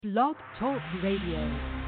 Blog Talk Radio.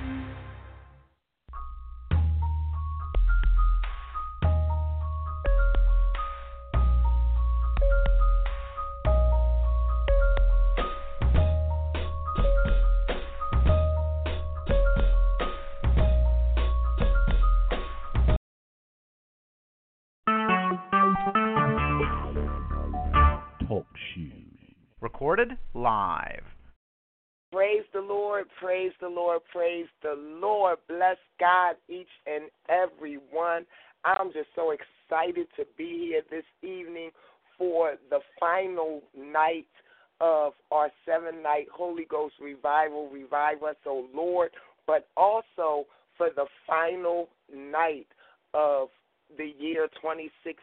Recorded live. Praise the Lord, praise the Lord, praise the Lord. Bless God, each and every one. I'm just so excited to be here this evening for the final night of our 7-night Holy Ghost revival. Revive us, O Lord, but also for the final night of the year 2016.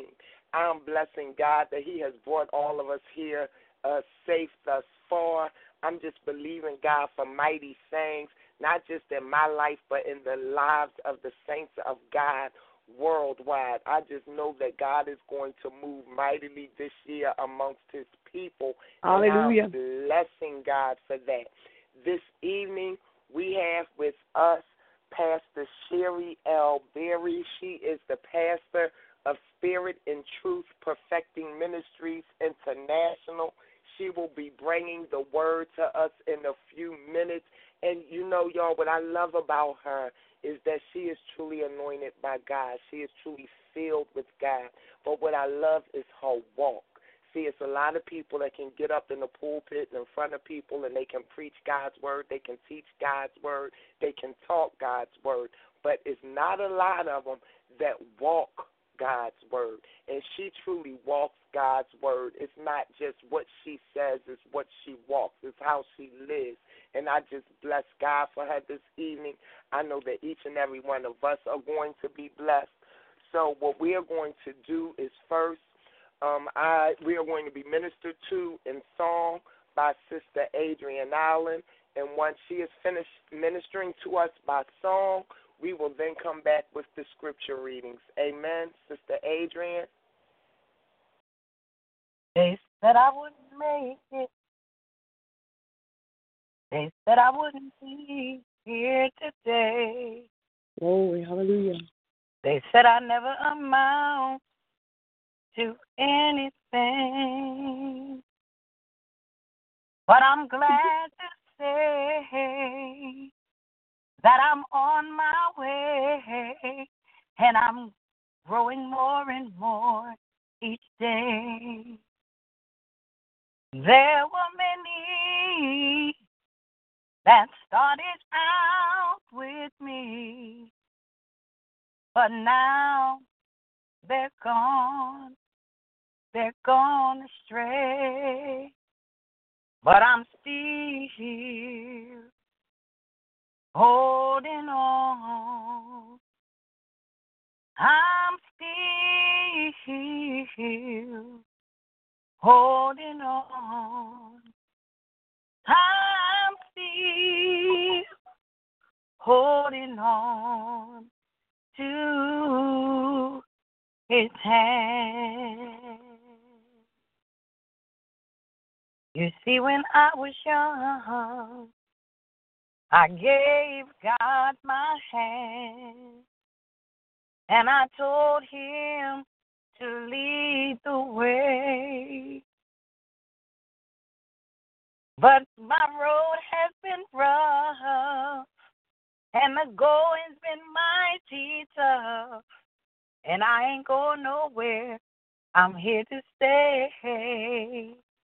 I'm blessing God that He has brought all of us here safe thus far. I'm just believing God for mighty things, not just in my life, but in the lives of the saints of God worldwide. I just know that God is going to move mightily this year amongst His people. Hallelujah. And I'm blessing God for that. This evening, we have with us Pastor Sherry L. Berry. She is the pastor of Spirit and Truth Perfecting Ministries International. She will be bringing the word to us in a few minutes. And you know, y'all, what I love about her is that she is truly anointed by God. She is truly filled with God. But what I love is her walk. See, it's a lot of people that can get up in the pulpit in front of people and they can preach God's word, they can teach God's word, they can talk God's word. But it's not a lot of them that walk God's word. And she truly walks God's word. It's not just what she says, it's what she walks. It's how she lives. And I just bless God for her this evening. I know that each and every one of us are going to be blessed. So what we are going to do is first, we are going to be ministered to in song by Sister Adrienne Allen. And once she is finished ministering to us by song, we will then come back with the scripture readings. Amen. Sister Adrienne. They said I wouldn't make it. They said I wouldn't be here today. Glory, hallelujah. They said I never amount to anything. But I'm glad to say that I'm on my way, and I'm growing more and more each day. There were many that started out with me, but now they're gone astray. But I'm still here, holding on. I'm still holding on. I'm still holding on to His hand. You see, when I was young, I gave God my hand, and I told Him to lead the way. But my road has been rough, and the going's been mighty tough, and I ain't going nowhere. I'm here to stay.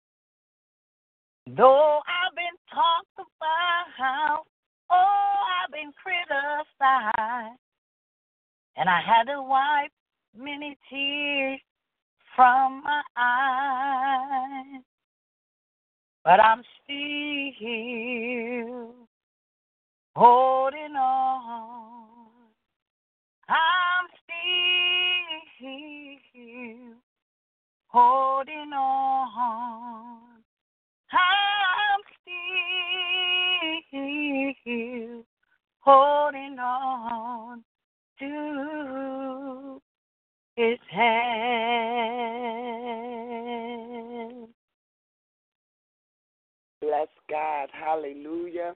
Though I've been talked about, I've been criticized, and I had to wipe many tears from my eyes. But I'm still holding on. I'm still holding on. I'm still holding on to His hand. Bless God. Hallelujah.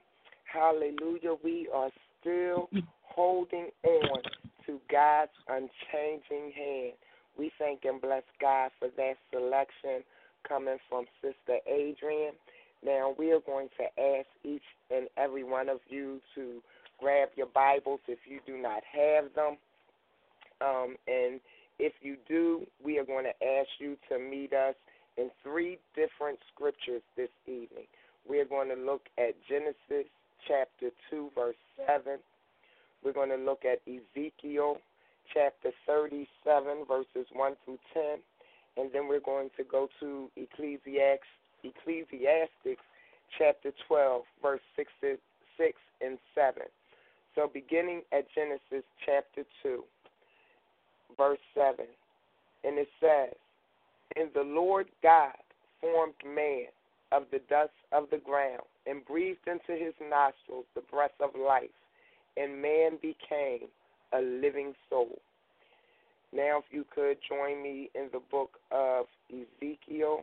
Hallelujah. We are still holding on to God's unchanging hand. We thank and bless God for that selection coming from Sister Adrian. Now, we are going to ask each and every one of you to grab your Bibles if you do not have them. And if you do, we are going to ask you to meet us in 3 different scriptures this evening. We are going to look at Genesis chapter 2, verse 7. We're going to look at Ezekiel chapter 37, verses 1 through 10. And then we're going to go to Ecclesiastes chapter 12, verse 6 and 7. So beginning at Genesis chapter 2, verse 7, and it says, "And the Lord God formed man of the dust of the ground and breathed into his nostrils the breath of life, and man became a living soul." Now, if you could join me in the book of Ezekiel.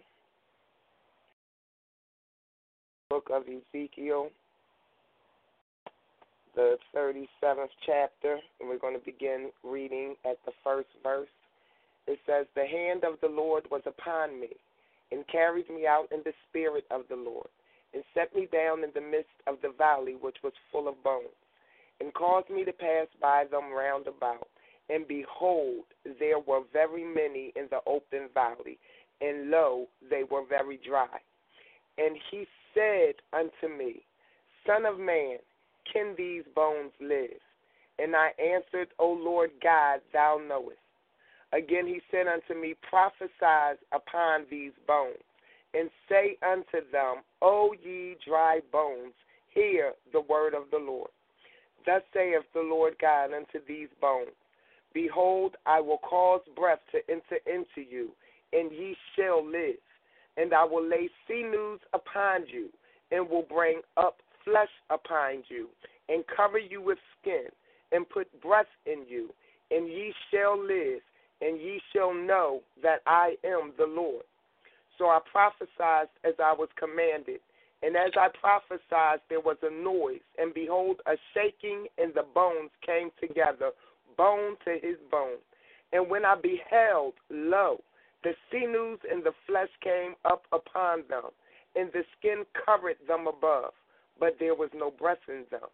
The 37th chapter, and we're going to begin reading at the first verse. It says, "The hand of the Lord was upon me, and carried me out in the spirit of the Lord, and set me down in the midst of the valley which was full of bones, and caused me to pass by them round about. And behold, there were very many in the open valley, and lo, they were very dry. And he said unto me, Son of man, can these bones live? And I answered, O Lord God, thou knowest. Again he said unto me, Prophesy upon these bones, and say unto them, O ye dry bones, hear the word of the Lord. Thus saith the Lord God unto these bones, Behold, I will cause breath to enter into you, and ye shall live. And I will lay sinews upon you, and will bring up flesh upon you, and cover you with skin, and put breath in you, and ye shall live, and ye shall know that I am the Lord. So I prophesied as I was commanded, and as I prophesied there was a noise, and behold, a shaking, and the bones came together, bone to his bone. And when I beheld, lo, the sinews and the flesh came up upon them, and the skin covered them above, but there was no breath in them.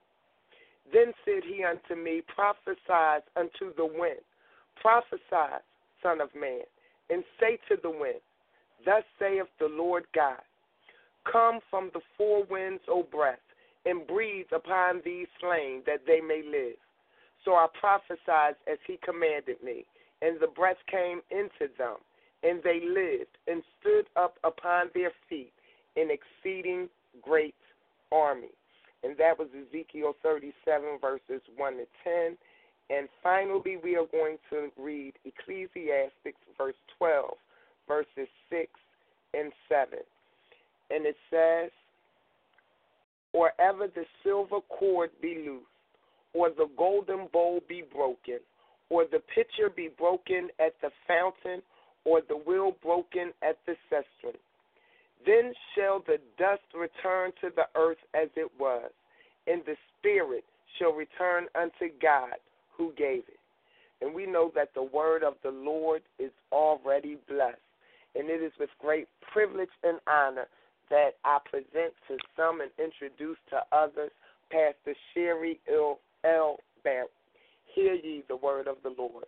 Then said he unto me, Prophesy unto the wind, prophesy, Son of man, and say to the wind, Thus saith the Lord God, Come from the four winds, O breath, and breathe upon these slain, that they may live. So I prophesied as he commanded me, and the breath came into them, and they lived, and stood up upon their feet, an exceeding great army. And that was Ezekiel 37, verses 1 to 10. And finally, we are going to read Ecclesiastes, verse 12, verses 6 and 7. And it says, Or ever the silver cord be loosed, or the golden bowl be broken, or the pitcher be broken at the fountain, or the wheel broken at the cistern. Then shall the dust return to the earth as it was, and the spirit shall return unto God who gave it. And we know that the word of the Lord is already blessed. And it is with great privilege and honor that I present to some and introduce to others Pastor Sherry L. Barry. Hear ye the word of the Lord.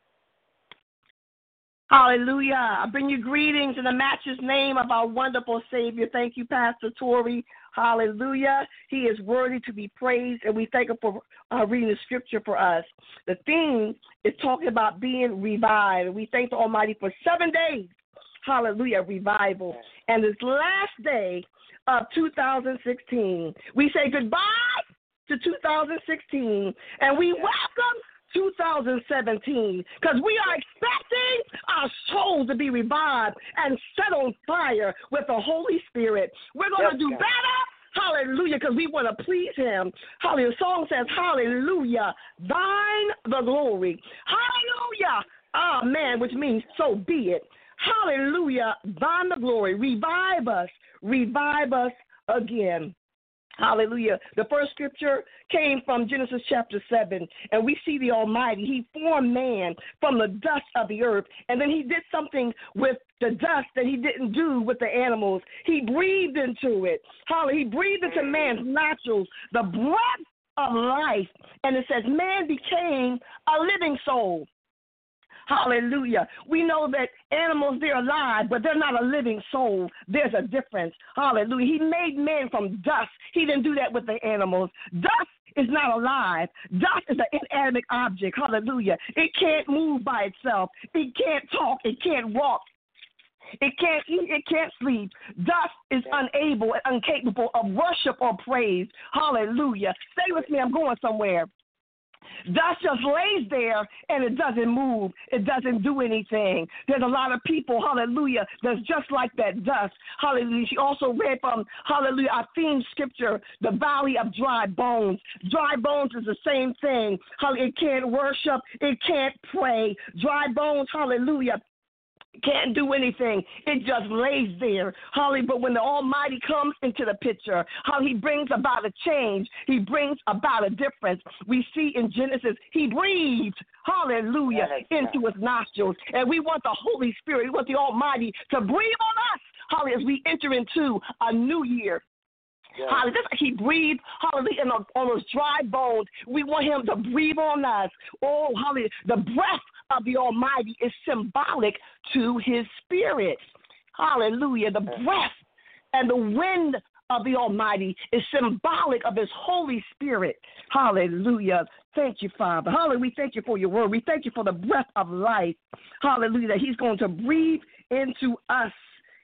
Hallelujah. I bring you greetings in the matchless name of our wonderful Savior. Thank you, Pastor Torrey. Hallelujah. He is worthy to be praised, and we thank him for reading the scripture for us. The theme is talking about being revived. We thank the Almighty for 7 days. Hallelujah, revival. And this last day of 2016, we say goodbye to 2016, and we welcome 2017, because we are expecting our souls to be revived and set on fire with the Holy Spirit. We're going to do better. Hallelujah, because we want to please him. Hallelujah. The song says, hallelujah, thine the glory. Hallelujah. Amen, which means so be it. Hallelujah, thine the glory. Revive us again. Hallelujah. The first scripture came from Genesis chapter 7, and we see the Almighty. He formed man from the dust of the earth, and then he did something with the dust that he didn't do with the animals. He breathed into it. Hallelujah. He breathed into man's nostrils the breath of life, and it says man became a living soul. Hallelujah. We know that animals, they're alive, but they're not a living soul. There's a difference. Hallelujah. He made man from dust. He didn't do that with the animals. Dust is not alive. Dust is an inanimate object. Hallelujah. It can't move by itself. It can't talk. It can't walk. It can't eat. It can't sleep. Dust is unable and incapable of worship or praise. Hallelujah. Stay with me. I'm going somewhere. Dust just lays there and it doesn't move. It doesn't do anything. There's a lot of people, hallelujah, that's just like that dust. Hallelujah. She also read from, hallelujah, our theme scripture, the valley of dry bones. Dry bones is the same thing. Hallelujah. It can't worship. It can't pray. Dry bones, hallelujah, can't do anything. It just lays there. Hallelujah. But when the Almighty comes into the picture, how he brings about a change, he brings about a difference. We see in Genesis, he breathed, hallelujah, into his nostrils. And we want the Holy Spirit, we want the Almighty to breathe on us, hallelujah, as we enter into a new year. Yeah. Hallelujah. Just like he breathed, hallelujah, on those dry bones. We want him to breathe on us. Oh, hallelujah. The breath of the Almighty is symbolic to his spirit. Hallelujah. The breath and the wind of the Almighty is symbolic of his Holy Spirit. Hallelujah. Thank you, Father. Hallelujah. We thank you for your word. We thank you for the breath of life. Hallelujah. That he's going to breathe into us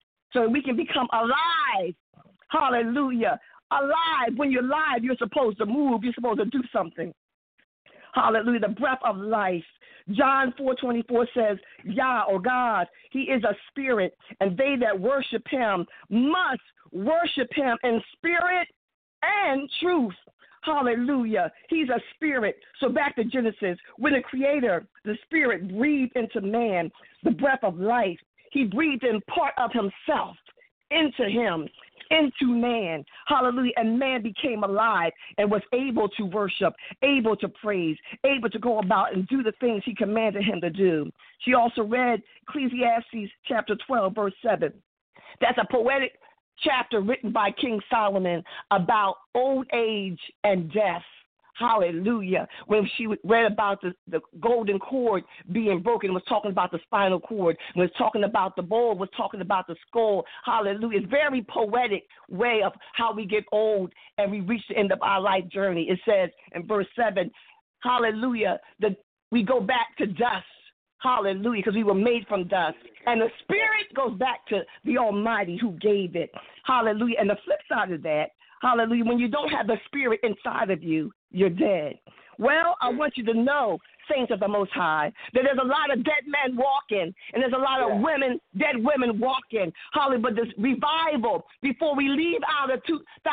so we can become alive. Hallelujah. Alive. When you're alive, you're supposed to move. You're supposed to do something. Hallelujah. The breath of life. John 4:24 says, Yah, or God, he is a spirit, and they that worship him must worship him in spirit and truth. Hallelujah. He's a spirit. So back to Genesis. When the Creator, the Spirit, breathed into man the breath of life, he breathed in part of himself into him, into man. Hallelujah. And man became alive and was able to worship, able to praise, able to go about and do the things he commanded him to do. She also read Ecclesiastes chapter 12, verse 7. That's a poetic chapter written by King Solomon about old age and death. Hallelujah. When she read about the golden cord being broken, was talking about the spinal cord, was talking about the bowl, was talking about the skull. Hallelujah. It's a very poetic way of how we get old and we reach the end of our life journey. It says in verse 7, hallelujah, that we go back to dust. Hallelujah, because we were made from dust. And the spirit goes back to the Almighty who gave it. Hallelujah. And the flip side of that, hallelujah, when you don't have the spirit inside of you, you're dead. Well, I want you to know, saints of the Most High, that there's a lot of dead men walking, and there's a lot of dead women walking. Hallelujah. But this revival, before we leave out of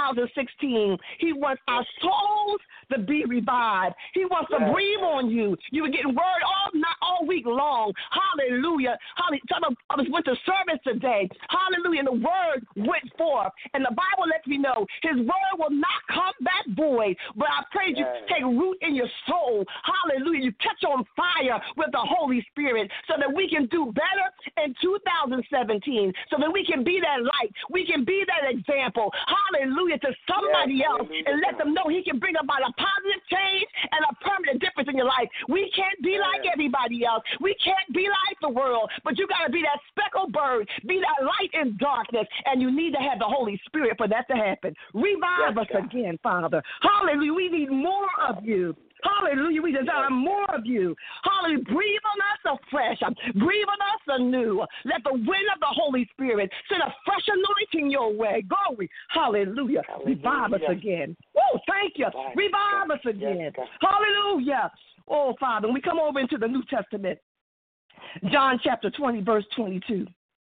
2016, he wants our souls to be revived. He wants to breathe on you. You were getting word all week long. Hallelujah. Hallelujah. Some of us went to service today. Hallelujah. And the word went forth. And the Bible lets me know his word will not come back void. But I pray you take root in your soul. Hallelujah. You catch on fire with the Holy Spirit so that we can do better in 2017, so that we can be that light. We can be that example. Hallelujah. To somebody else and let them know he can bring about a positive change and a permanent difference in your life. We can't be like everybody else. We can't be like the world, but you got to be that speckled bird, be that light in darkness, and you need to have the Holy Spirit for that to happen. Revive us again, Father. Hallelujah. We need more of you. Hallelujah. We desire more of you. Hallelujah. Breathe on us afresh. Breathe on us anew. Let the wind of the Holy Spirit send a fresh anointing your way. Glory. Hallelujah. Revive us again. Oh, thank you. Revive us again. Hallelujah. Oh, Father, when we come over into the New Testament, John chapter 20, verse 22.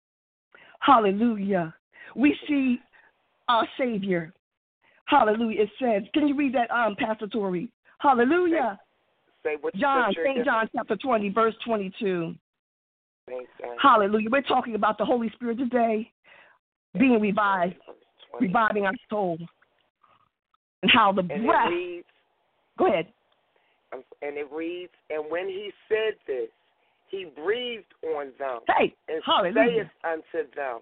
Hallelujah. We see our Savior. Hallelujah. It says, can you read that, Pastor Tori? Hallelujah. Say what John, St. John chapter 20, verse 22. Hallelujah. We're talking about the Holy Spirit today being revived, reviving our soul. And how the And breath. it reads, Go ahead. and it reads, and when he said this, he breathed on them Hey, and hallelujah. saith unto them,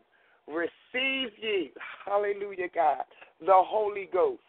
receive ye, hallelujah, God, the Holy Ghost.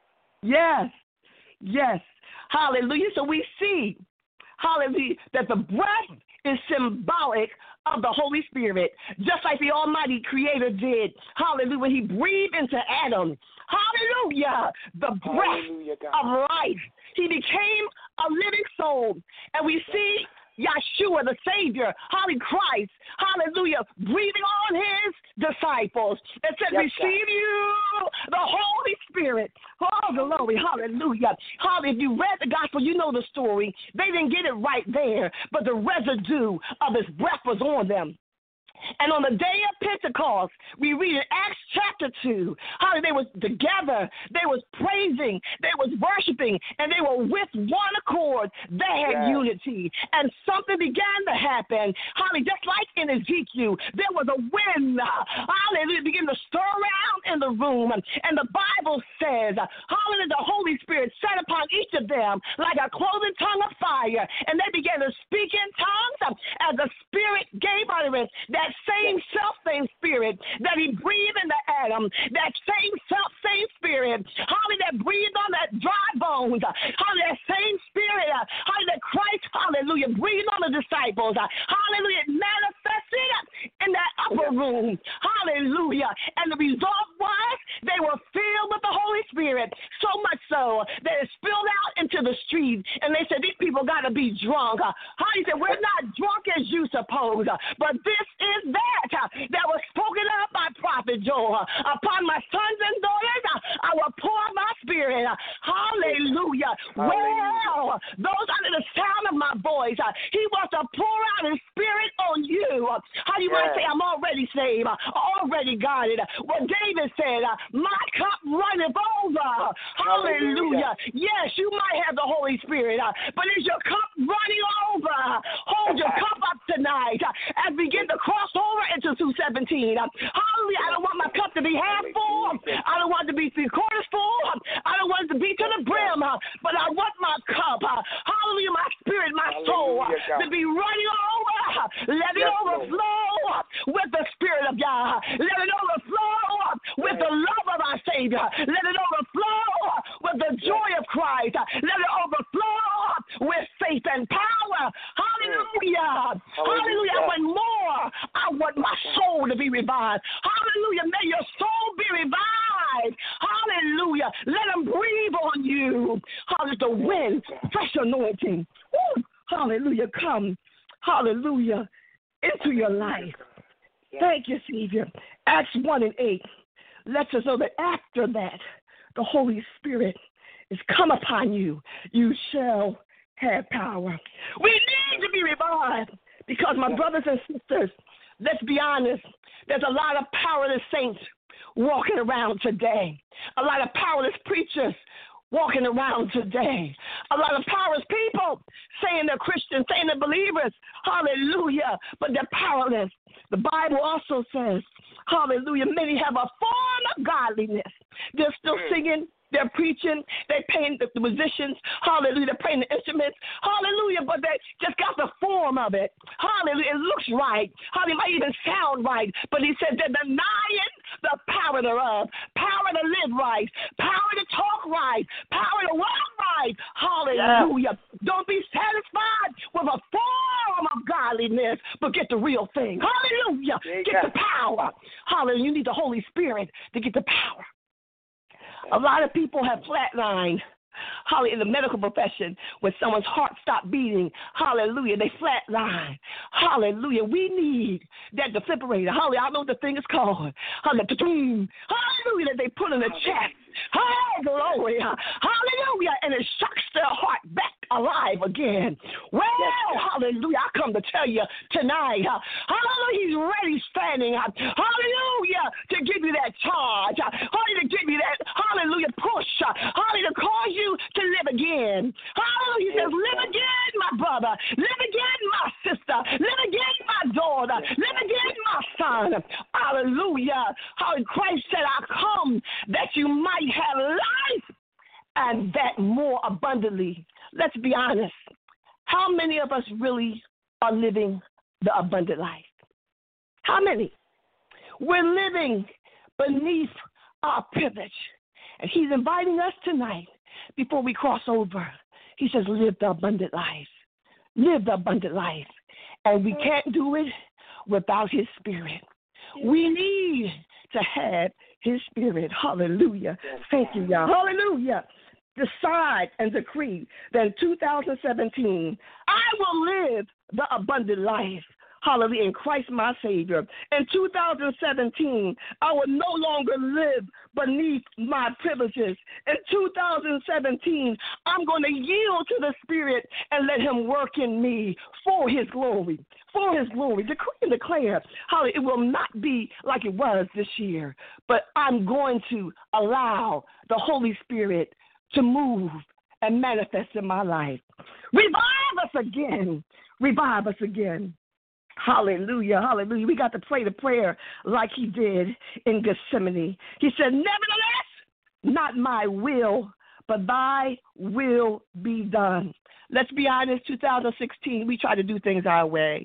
Yes. Yes. Hallelujah. So we see, hallelujah, that the breath is symbolic of the Holy Spirit, just like the Almighty Creator did. Hallelujah. When he breathed into Adam, hallelujah, the breath Hallelujah, God. of life. He became a living soul. And we see Yeshua, the Savior, Holy Christ, hallelujah, breathing on his disciples. It said, Yes, receive you the Holy Spirit. Oh, glory, hallelujah. Hallelujah. If you read the gospel, you know the story. They didn't get it right there, but the residue of his breath was on them. And on the day of Pentecost, we read in Acts chapter 2, how they was together, they was praising, they was worshiping, and they were with one accord. They had unity. And something began to happen. Hallelujah, just like in Ezekiel, there was a wind. Hallelujah, began to stir around in the room. And the Bible says, hallelujah, the Holy Spirit sat upon each of them like a cloven tongue of fire. And they began to speak in tongues as the Spirit gave utterance. That same self-same Spirit that he breathed into Adam, that same self-same Spirit, hallelujah, that breathed on that dry bones, hallelujah, that same Spirit, hallelujah, that Christ, hallelujah, breathed on the disciples, hallelujah, it manifested in that upper room, hallelujah, and the result was they were filled with the Holy Spirit, so much so that it spilled out into the street, and they said, these people got to be drunk. He said, we're not drunk as you suppose, but this is that was spoken of by Prophet Joel. Upon my sons and daughters, I will pour my Spirit. Hallelujah. Well, those under the sound of my voice, he wants to pour out his Spirit on you. How you might say, I'm already saved, already guided. Well, David said, my cup runneth over. Hallelujah. Yes, you might have the Holy Spirit, but is your cup running over? Hold your cup up tonight as we get to cross over into 2:17. Hallelujah. I don't want my cup to be half full. I don't want it to be 3/4 full. I don't want it to be to the brim, but I want my cup, hallelujah, my spirit, my soul, to be running over. Let it overflow with the Spirit of God. Let it overflow with the love of our Savior. Let it overflow with the joy of Christ. Let it overflow with faith and power. Hallelujah. Hallelujah. I want more. I want my soul to be revived. Hallelujah. May your soul be revived. Hallelujah. Let him breathe on you. Hallelujah. The wind, fresh anointing. Woo. Hallelujah. Come. Hallelujah. Into your life. Thank you, Savior. Acts 1:8 lets us know that after that, the Holy Spirit is come upon you. You shall have power. We need to be revived because, my brothers and sisters, let's be honest, there's a lot of powerless saints walking around today. A lot of powerless preachers walking around today. A lot of powerless people saying they're Christians, saying they're believers. Hallelujah. But they're powerless. The Bible also says, hallelujah, many have a form of godliness. They're still singing. They're preaching. They're paying the musicians. Hallelujah. They're playing the instruments. Hallelujah. But they just got the form of it. Hallelujah. It looks right. Hallelujah. It might even sound right. But he said they're denying the power thereof. Power to live right. Power to talk right. Power to walk right. Hallelujah. Don't be satisfied with a form of godliness, but get the real thing. Hallelujah. Get the power. Hallelujah. You need the Holy Spirit to get the power. A lot of people have flatlined, hallelujah, in the medical profession when someone's heart stopped beating. Hallelujah, they flatline. Hallelujah, we need that defibrillator. Hallelujah, I know what the thing is called. Hallelujah, that they put in the chest. Oh, glory. Hallelujah, and it shocks their heart back alive again. Well, hallelujah, I come to tell you tonight, hallelujah, he's ready standing, hallelujah, to give you that charge, hallelujah, to give you that, hallelujah, push, hallelujah, to cause you to live again. Hallelujah, he says, live again, my brother, live again, my sister, live again, my daughter, live again, my son. Hallelujah. How Christ said, I come that you might have life and that more abundantly. Let's be honest. How many of us really are living the abundant life? How many? We're living beneath our privilege. And he's inviting us tonight, before we cross over, he says, live the abundant life. Live the abundant life. And we can't do it without his spirit. We need to have his spirit. Hallelujah. Thank you, y'all. Hallelujah. Decide and decree that in 2017, I will live the abundant life. Hallelujah, in Christ my Savior. In 2017, I will no longer live beneath my privileges. In 2017, I'm going to yield to the Spirit and let him work in me for his glory. For his glory. Decree and declare, hallelujah, it will not be like it was this year, but I'm going to allow the Holy Spirit to move and manifest in my life. Revive us again. Revive us again. Hallelujah, hallelujah. We got to pray the prayer like he did in Gethsemane. He said, nevertheless, not my will, but thy will be done. Let's be honest, 2016, we try to do things our way.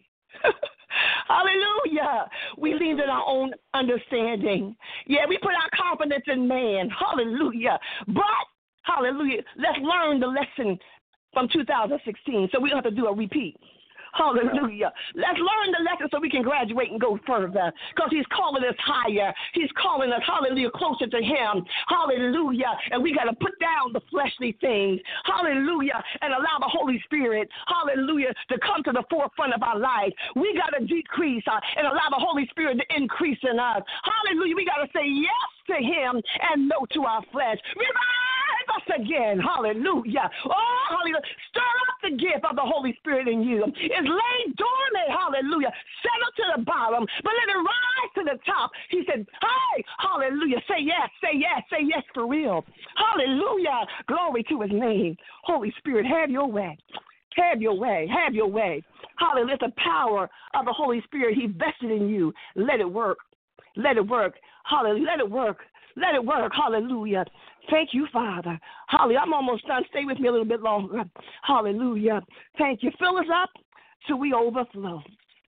Hallelujah. We leaned in our own understanding. Yeah, we put our confidence in man. Hallelujah. But, hallelujah, let's learn the lesson from 2016 so we don't have to do a repeat. Hallelujah. Let's learn the lesson so we can graduate and go further, because he's calling us higher. He's calling us, hallelujah, closer to him. Hallelujah. And we got to put down the fleshly things. Hallelujah. And allow the Holy Spirit, hallelujah, to come to the forefront of our life. We got to decrease and allow the Holy Spirit to increase in us. Hallelujah. We got to say yes to him and no to our flesh. Revive us again. Hallelujah. Oh, hallelujah. Stir up the gift of the Holy Spirit in you. It's laid dormant. Hallelujah. Settle to the bottom, but let it rise to the top. He said, hey, hallelujah. Say yes, say yes, say yes for real. Hallelujah. Glory to his name. Holy Spirit, have your way. Have your way. Have your way. Hallelujah. The power of the Holy Spirit, he vested in you. Let it work. Let it work. Hallelujah. Let it work. Let it work. Hallelujah. Thank you, Father. Hallelujah. I'm almost done. Stay with me a little bit longer. Hallelujah. Thank you. Fill us up till we overflow.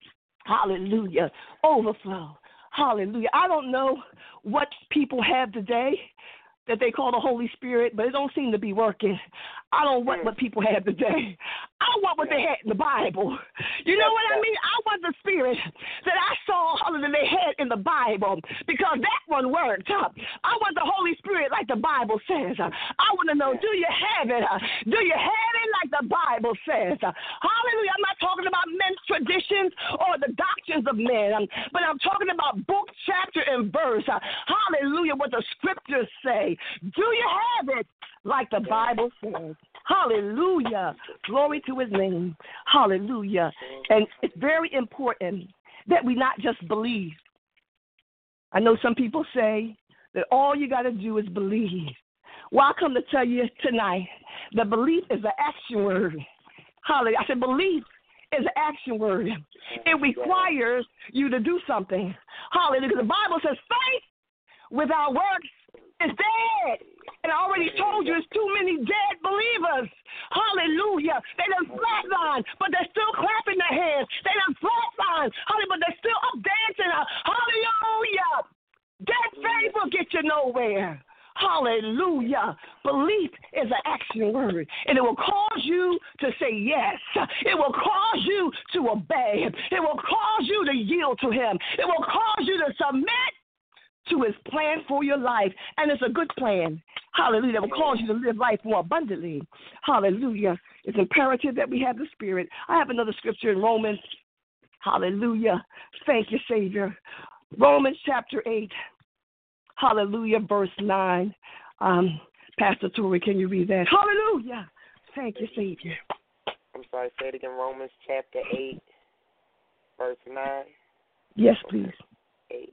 Hallelujah. Overflow. Hallelujah. I don't know what people have today that they call the Holy Spirit, but it don't seem to be working. I don't want what people have today. I want what they had in the Bible. You know what I mean? I want the Spirit that I saw that they had in the Bible, because that one worked. I want the Holy Spirit like the Bible says. I want to know, do you have it? Do you have it like the Bible says? Hallelujah. I'm not talking about men's traditions or the doctrines of men, but I'm talking about book, chapter, and verse. Hallelujah, what the scriptures say. Do you have it like the Bible says? Hallelujah. Glory to his name. Hallelujah. And it's very important that we not just believe. I know some people say that all you got to do is believe. Well, I come to tell you tonight that belief is an action word. Hallelujah. I said belief is an action word. It requires you to do something. Hallelujah. Because the Bible says faith without works is dead. And I already told you it's too many dead believers. Hallelujah. They done flatline, but they're still clapping their hands. They done flatline, hallelujah, but they're still up dancing. Hallelujah. Dead faith will get you nowhere. Hallelujah. Belief is an action word, and it will cause you to say yes. It will cause you to obey. It will cause you to yield to him. It will cause you to submit to his plan for your life, and it's a good plan. Hallelujah. That will cause you to live life more abundantly. Hallelujah. It's imperative that we have the Spirit. I have another scripture in Romans. Hallelujah. Thank you, Savior. Romans chapter 8. Hallelujah. Verse 9. Pastor Tori, can you read that? Hallelujah. Thank you, Savior. I'm sorry, say it again. Romans chapter 8, verse 9. Yes, please. 8.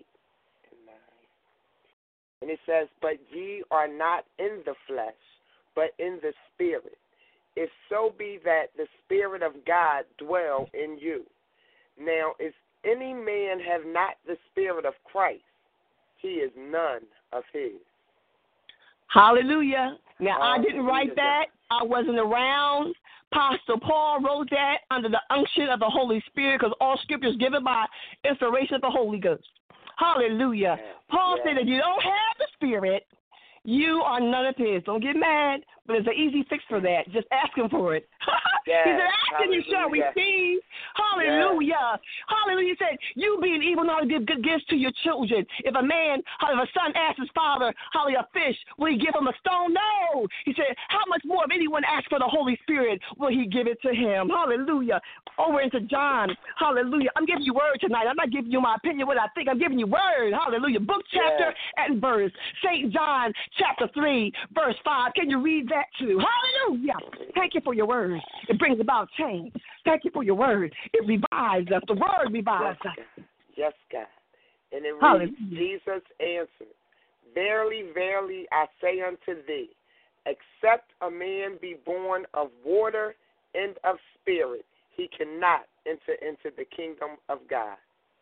And it says, but ye are not in the flesh, but in the Spirit, if so be that the Spirit of God dwell in you. Now, if any man have not the Spirit of Christ, he is none of his. Hallelujah. Now, I didn't Hallelujah, write that. I wasn't around. Pastor Paul wrote that under the unction of the Holy Spirit because all scripture is given by inspiration of the Holy Ghost. Hallelujah. Paul said if you don't have the Spirit, you are none of his. Don't get mad, but there's an easy fix for that. Just ask him for it. He said, ask and you shall receive. Hallelujah. Hallelujah. He said, you being evil know how to give good gifts to your children. If a son asks his father, hallelujah, a fish, will he give him a stone? No. He said, how much more if anyone asks for the Holy Spirit, will he give it to him? Hallelujah. Over into John. Hallelujah. I'm giving you word tonight. I'm not giving you my opinion, what I think. I'm giving you word. Hallelujah. Book, chapter, and verse. St. John, chapter 3, verse 5. Can you read that too? Hallelujah. Thank you for your word. It brings about change. Thank you for your word. It revives us. The word revives us. Yes, God. And it Hallelujah. reads, Jesus answered, Verily, verily, I say unto thee, except a man be born of water and of spirit, he cannot enter into the kingdom of God.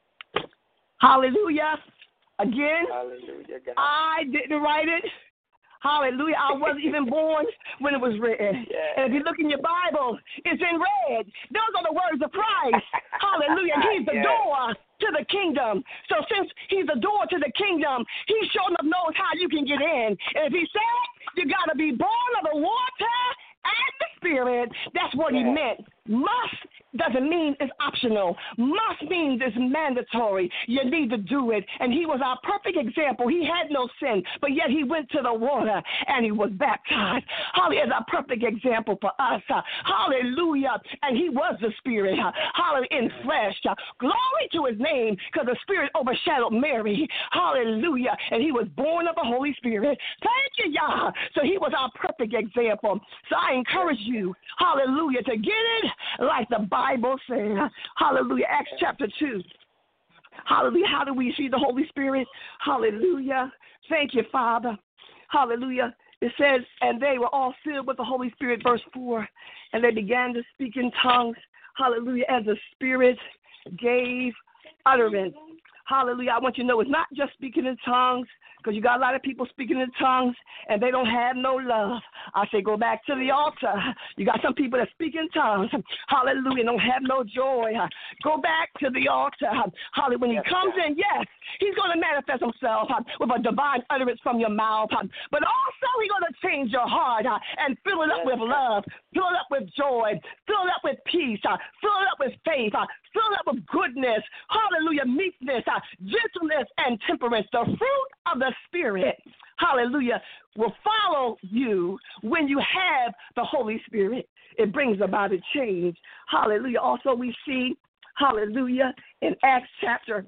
Hallelujah. Again, Hallelujah, God. I didn't write it. Hallelujah. I wasn't even born when it was written. Yeah. And if you look in your Bible, it's in red. Those are the words of Christ. Hallelujah. He's the door to the kingdom. So since he's the door to the kingdom, he sure enough knows how you can get in. And if he said you got to be born of the water and the Spirit, that's what he meant. Must doesn't mean it's optional. Must means it's mandatory. You need to do it. And he was our perfect example. He had no sin, but yet he went to the water and he was baptized. Hallelujah, as a perfect example for us. Hallelujah. And he was the Spirit. Hallelujah, in flesh. Glory to his name, because the Spirit overshadowed Mary. Hallelujah. And he was born of the Holy Spirit. Thank you, Yah. So he was our perfect example. So I encourage you, hallelujah, to get it like the Bible says. Hallelujah. Acts chapter 2. Hallelujah. How do we see the Holy Spirit? Hallelujah. Thank you, Father. Hallelujah. It says, and they were all filled with the Holy Spirit, verse 4, and they began to speak in tongues. Hallelujah. As the Spirit gave utterance. Hallelujah. I want you to know it's not just speaking in tongues, because you got a lot of people speaking in tongues and they don't have no love. I say go back to the altar. You got some people that speak in tongues. Hallelujah. Don't have no joy. Go back to the altar. Hallelujah. When he comes in, yes, he's going to manifest himself with a divine utterance from your mouth. But also he's going to change your heart and fill it up with love, fill it up with joy, fill it up with peace, fill it up with faith, fill it up with goodness. Hallelujah. Meekness, gentleness, and temperance. The fruit of the Spirit, hallelujah, will follow you when you have the Holy Spirit. It brings about a change. Hallelujah. Also, we see, hallelujah, in Acts chapter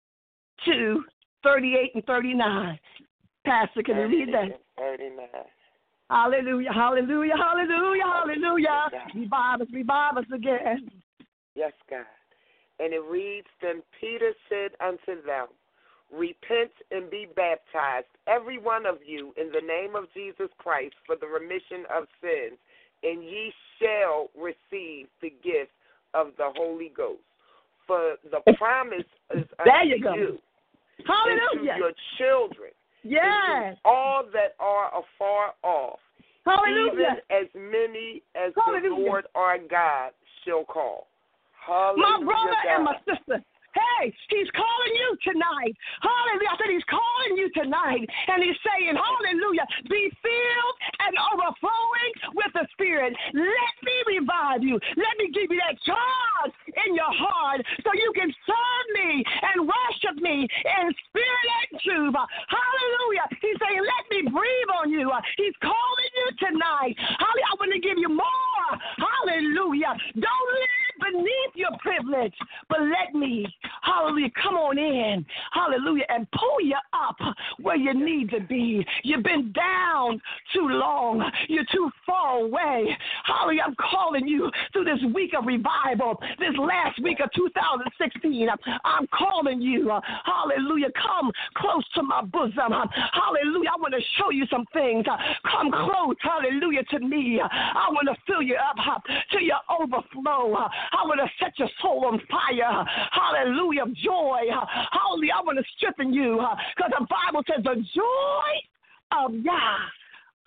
2, 38 and 39. Pastor, can you read that? 39. Hallelujah, hallelujah, hallelujah, hallelujah. Revive us again. Yes, God. And it reads, Then Peter said unto them, Repent and be baptized, every one of you, in the name of Jesus Christ, for the remission of sins, and ye shall receive the gift of the Holy Ghost. For the promise is unto you, and to your children, and to all that are afar off, even as many as the Lord our God shall call. Hallelujah. My brother God. and my sister. Hey, he's calling you tonight. Hallelujah. I said he's calling you tonight. And he's saying, hallelujah, be filled and overflowing with the Spirit. Let me revive you. Let me give you that charge in your heart so you can serve me and worship me in spirit and truth. Hallelujah. He's saying, let me breathe on you. He's calling you tonight. Hallelujah. I want to give you more. Hallelujah. Don't live beneath your privilege, but let me, hallelujah, come on in, hallelujah, and pull you up where you need to be. You've been down too long. You're too far away. Hallelujah, I'm calling you through this week of revival, this last week of 2016. I'm calling you, hallelujah, come close to my bosom. Hallelujah, I want to show you some things. Come close, hallelujah, to me. I want to fill you up to your overflow. I want to set your soul on fire. Hallelujah, joy. Hallelujah, I want to strengthen you because the Bible says the joy of Yah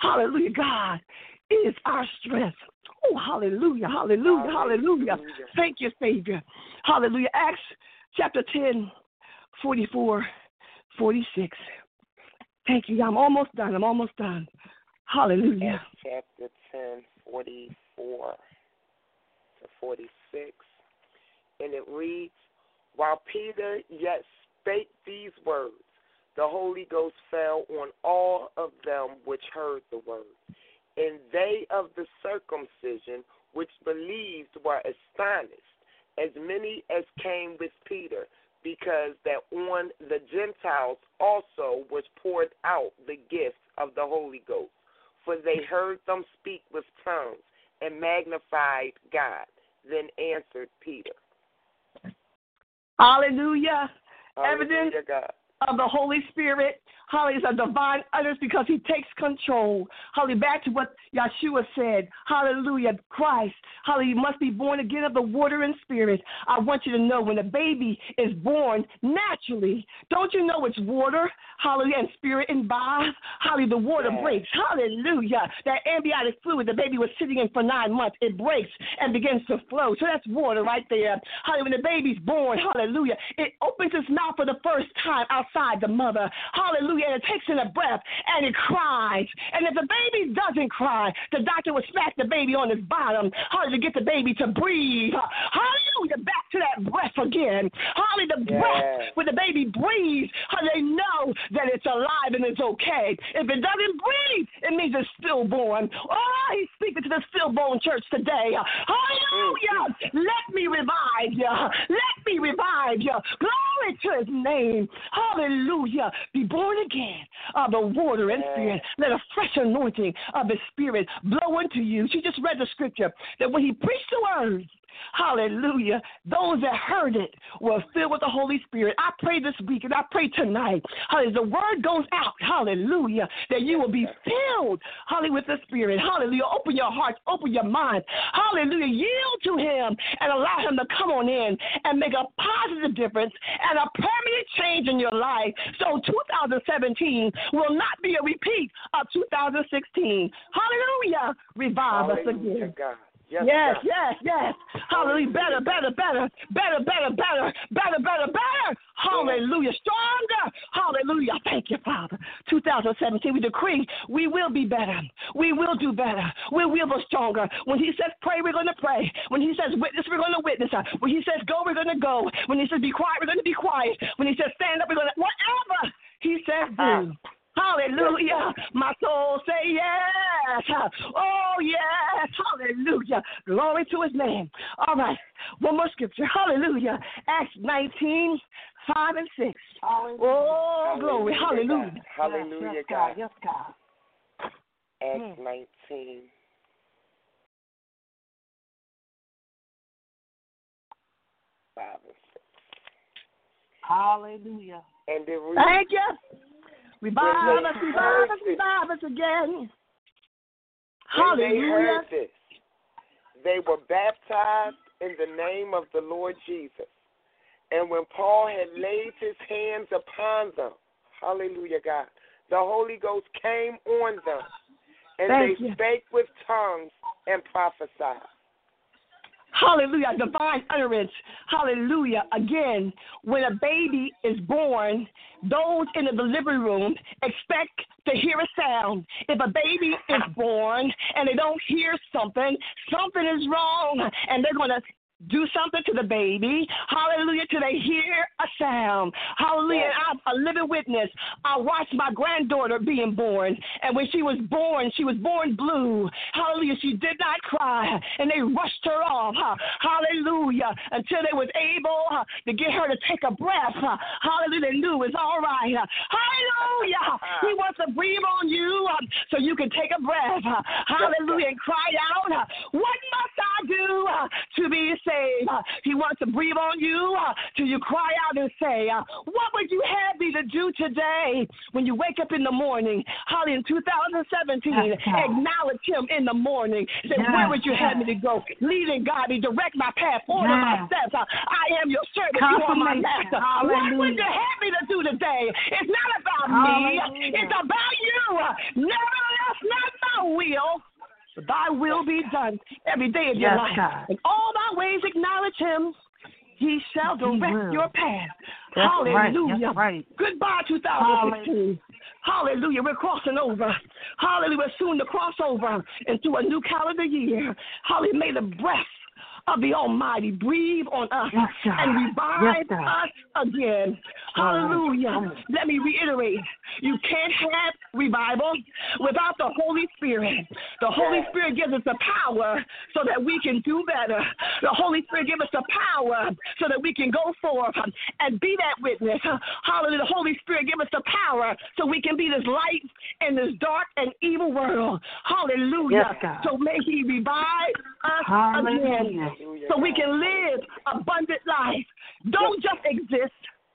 Hallelujah, God is our strength. Oh, hallelujah, hallelujah, hallelujah. Thank you, Savior. Hallelujah. Acts chapter 10, 44, 46. Thank you. I'm almost done. Hallelujah. Acts chapter 10, 44 to 46. And it reads, while Peter yet spake these words, the Holy Ghost fell on all of them which heard the word. And they of the circumcision which believed were astonished, as many as came with Peter, because that on the Gentiles also was poured out the gift of the Holy Ghost. For they heard them speak with tongues and magnified God. Then answered Peter. Hallelujah. Hallelujah, Evidence God. of the Holy Spirit. Hallelujah, is a divine utterance because he takes control. Hallelujah, back to what Yeshua said. Hallelujah, Christ. Hallelujah, you must be born again of the water and spirit. I want you to know when a baby is born naturally, don't you know it's water? Hallelujah, and spirit and bath. Hallelujah, the water breaks. Hallelujah, that amniotic fluid the baby was sitting in for 9 months, it breaks and begins to flow. So that's water right there. Hallelujah, when the baby's born, hallelujah, it opens its mouth for the first time outside the mother. Hallelujah. And it takes in a breath and it cries. And if the baby doesn't cry, the doctor would smack the baby on his bottom, hallelujah, to get the baby to breathe. Hallelujah, back to that breath again. Hallelujah, the breath when the baby breathes, how they know that it's alive and it's okay. If it doesn't breathe, it means it's stillborn. Oh, he's speaking to the stillborn church today. Hallelujah. Let me revive you. Let me revive you. Glory to his name. Hallelujah. Be born again of the water and spirit. Let a fresh anointing of the spirit blow into you. She just read the scripture that when he preached the word, hallelujah, those that heard it were filled with the Holy Spirit. I pray this week and I pray tonight, hallelujah, the word goes out, hallelujah, that you will be filled, hallelujah, with the Spirit. Hallelujah, open your hearts, open your mind, hallelujah, yield to him and allow him to come on in and make a positive difference and a permanent change in your life. So 2017 will not be a repeat of 2016. Hallelujah, revive us again. God. Yes. Hallelujah. Better. Hallelujah. Stronger. Hallelujah. Thank you, Father. 2017, we decree we will be better. We will do better. We will be stronger. When he says pray, we're going to pray. When he says witness, we're going to witness. When he says go, we're going to go. When he says be quiet, we're going to be quiet. When he says stand up, we're going to, whatever he says do. Hallelujah. My soul say yes. Oh, yes. Hallelujah. Glory to his name. All right. One more scripture. Hallelujah. Acts 19, 5 and 6. Hallelujah. Oh, glory. Hallelujah. Hallelujah, God. Yes, God. Acts 19. Hallelujah. And it reads, thank you. Revive us again. When they Hallelujah. heard this, they were baptized in the name of the Lord Jesus. And when Paul had laid his hands upon them, hallelujah, God, the Holy Ghost came on them, and they spake with tongues and prophesied. Hallelujah, divine utterance. Hallelujah. Again, when a baby is born, those in the delivery room expect to hear a sound. If a baby is born and they don't hear something, something is wrong, and they're going to do something to the baby. Hallelujah, till they hear a sound. Hallelujah. I'm a living witness. I watched my granddaughter being born, and when she was born blue. Hallelujah, she did not cry, and they rushed her off. Hallelujah, until they was able to get her to take a breath. Hallelujah, they knew it was all right. Hallelujah, he wants to breathe on you so you can take a breath. Hallelujah, and cry out, what must I do to be saved? He wants to breathe on you till you cry out and say, what would you have me to do today when you wake up in the morning? Hallelujah, in 2017, acknowledge him in the morning. Say, where would you have me to go? Lead and guide me, direct my path, order my steps. I am your servant, you are my master. What would you have me to do today? It's not about me, it's about you. Nevertheless, not my will, but thy will be done every day of your life. God. In all thy ways acknowledge him. He shall direct your path. That's Hallelujah. Right. Goodbye, 2016. Hallelujah. We're crossing over. Hallelujah. We're soon to cross over into a new calendar year. Hallelujah. May the breath of the Almighty breathe on us and revive us again. Hallelujah. Let me reiterate. You can't have revival without the Holy Spirit. The Holy Spirit gives us the power so that we can do better. The Holy Spirit gives us the power so that we can go forth and be that witness. Hallelujah. The Holy Spirit gives us the power so we can be this light in this dark and evil world. Hallelujah. So may he revive us again so we can live abundant life. Don't just exist.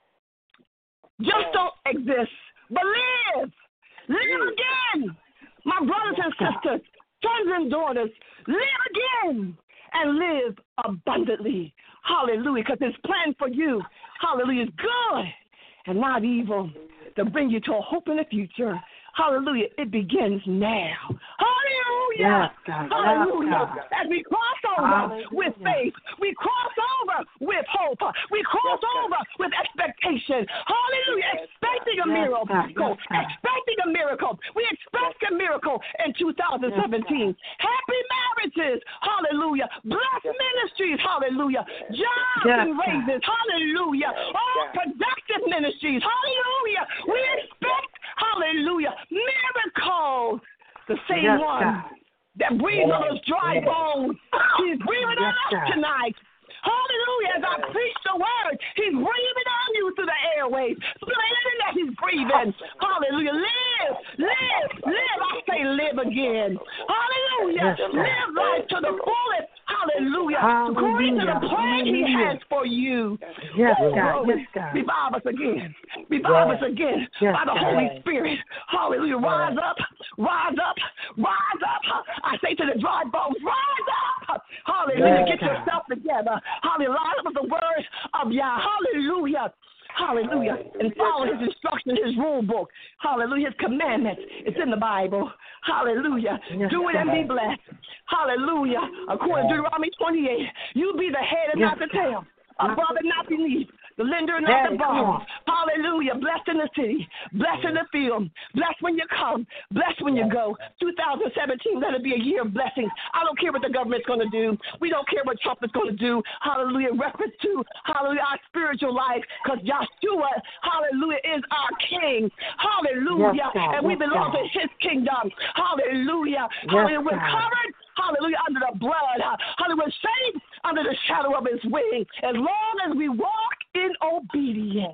Just don't exist, but live. Live again. My brothers and sisters, sons and daughters, live again and live abundantly. Hallelujah, because his plan for you, hallelujah, is good and not evil to bring you to a hope in the future. Hallelujah, it begins now. Hallelujah. Hallelujah. As we cross over with faith, we cross over with hope, we cross over with expectation. Hallelujah. Expecting a miracle. Expecting a miracle. We expect a miracle in 2017. Happy marriages. Hallelujah. Blessed ministries. Hallelujah. Jobs and raises. Hallelujah. All productive ministries. Hallelujah. We expect, hallelujah, miracles. The same one that breathed on those dry bones. He's breathing on us tonight. Hallelujah. As I preach the word, he's breathing on you through the airways. Through the internet, he's breathing. Hallelujah. Live. I say live again. Hallelujah. Live life to the fullest. Hallelujah. According to the plan he has for you. God. Revive us again. Revive us again by the Holy Spirit. Hallelujah. Rise up. I say to the dry bones, rise up. Hallelujah. Get yourself together. Hallelujah. Line up with the word of Yah. Hallelujah. Hallelujah. And follow his instructions, his rule book. Hallelujah. His commandments. It's in the Bible. Hallelujah. Do it and be blessed. Hallelujah. According to Deuteronomy 28, you be the head and not the tail. Above and not beneath. The lender and not the borrower. Hallelujah. Blessed in the city. Blessed in the field. Blessed when you come. Blessed when you go. 2017, let it be a year of blessings. I don't care what the government's going to do. We don't care what Trump is going to do. Hallelujah. Reference to, hallelujah, our spiritual life. Because Yahshua, hallelujah, is our king. Hallelujah. And we belong to his kingdom. Hallelujah. Hallelujah. We're covered. Hallelujah, under the blood. Hallelujah, safe under the shadow of his wing. As long as we walk in obedience.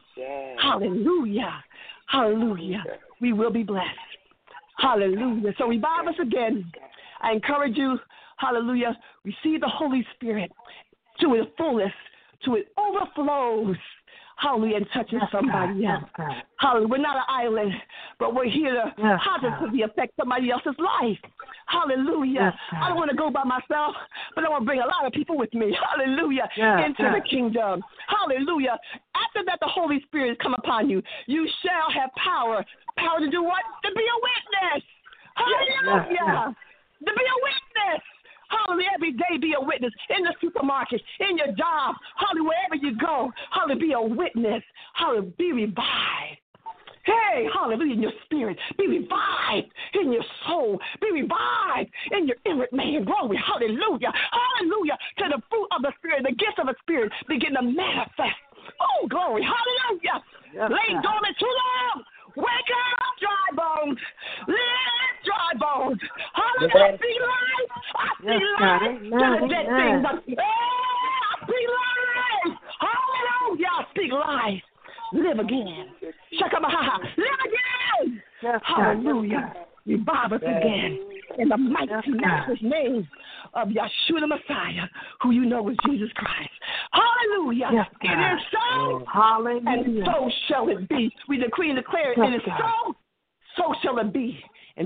Hallelujah. Hallelujah. We will be blessed. Hallelujah. So revive us again. I encourage you, hallelujah, receive the Holy Spirit to its fullest, to it overflows. Hallelujah, and touches somebody else. Hallelujah, we're not an island, but we're here to positively affect somebody else's life. Hallelujah. I don't want to go by myself, but I want to bring a lot of people with me. Hallelujah, into the kingdom. Hallelujah. After that, the Holy Spirit come upon you. You shall have power. Power to do what? To be a witness. Hallelujah. To be a witness. Hallelujah, every day be a witness in the supermarket, in your job, hallelujah, wherever you go. Hallelujah, be a witness. Hallelujah, be revived. Hey, hallelujah, in your spirit. Be revived in your soul. Be revived in your inward man. Glory, hallelujah. Hallelujah, to the fruit of the Spirit, the gifts of the Spirit begin to manifest. Oh, glory, hallelujah. Lay dormant too long. Wake up, dry bones. Live, dry bones. Hallelujah. I speak life. I speak life to the dead things. I speak life. Hallelujah. I speak life. Live again. Shakamaha. Live again. Hallelujah. Revive us again. In the mighty, matchless name of Yahshua the Messiah, who you know is Jesus Christ. Hallelujah. It is so. Hallelujah. And so shall it be. We decree and declare it is so shall it be in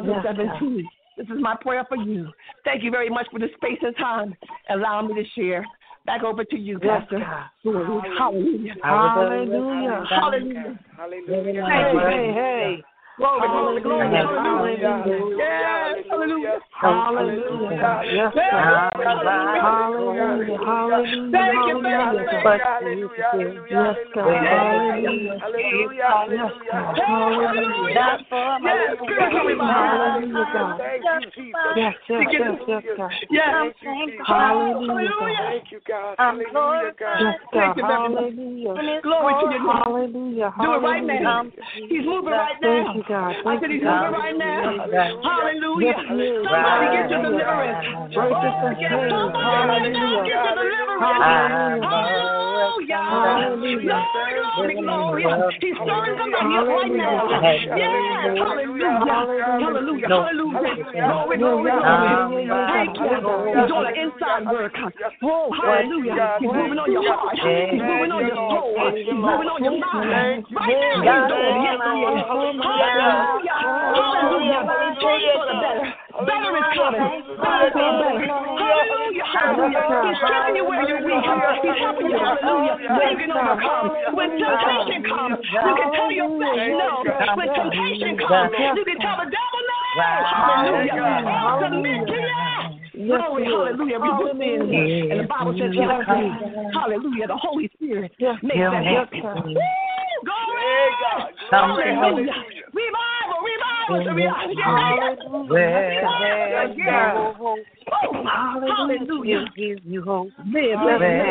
2017. This is my prayer for you. Thank you very much for the space and time allowing me to share. Back over to you, Pastor. Hallelujah. Hallelujah. Hallelujah. Hey. Glory, glory, glory. Hallelujah. Yes, hallelujah. Hallelujah. Yes, God. Hallelujah. Hallelujah. Thank you, Hallelujah. Yes, God. Hallelujah. Hallelujah. Yes, God. Hallelujah. Hallelujah, God. Thank you, Jesus. Yes, yes, yes, yes, God. Yes. Hallelujah, God. Thank you, God. Hallelujah, God. Yes, God. Hallelujah. Glory to your name. Hallelujah. Do it right now. He's moving right now. Thank you, God. I said he's moving right now. Hallelujah. Yes, he is. Somebody get your deliverance. Righteous and Yes, saved. somebody right now get your deliverance. Hallelujah. Hallelujah. Glory, glory, glory. He's stirring somebody up right now. Yes. Hallelujah. Hallelujah. Hallelujah. Glory, glory, glory. Thank you. He's doing an inside work. Oh, hallelujah. He's moving on your heart. He's moving on your soul. He's moving on your mind. Right now, he's doing it. Yes, he is. Hallelujah. Hallelujah. Change for the better. Better is coming. Better for the better. Hallelujah. Hallelujah. He's strengthening you where you're weak. He's helping you. Hallelujah. So you can overcome. When temptation comes, you can tell your flesh no. When temptation comes, you can tell the devil no. Hallelujah. I'll submit to that. Glory, hallelujah. We put in here. And the Bible says, hallelujah, the Holy Spirit makes that happen. Woo! Glory! Hallelujah. Revival. Hallelujah. Give you hope. Live.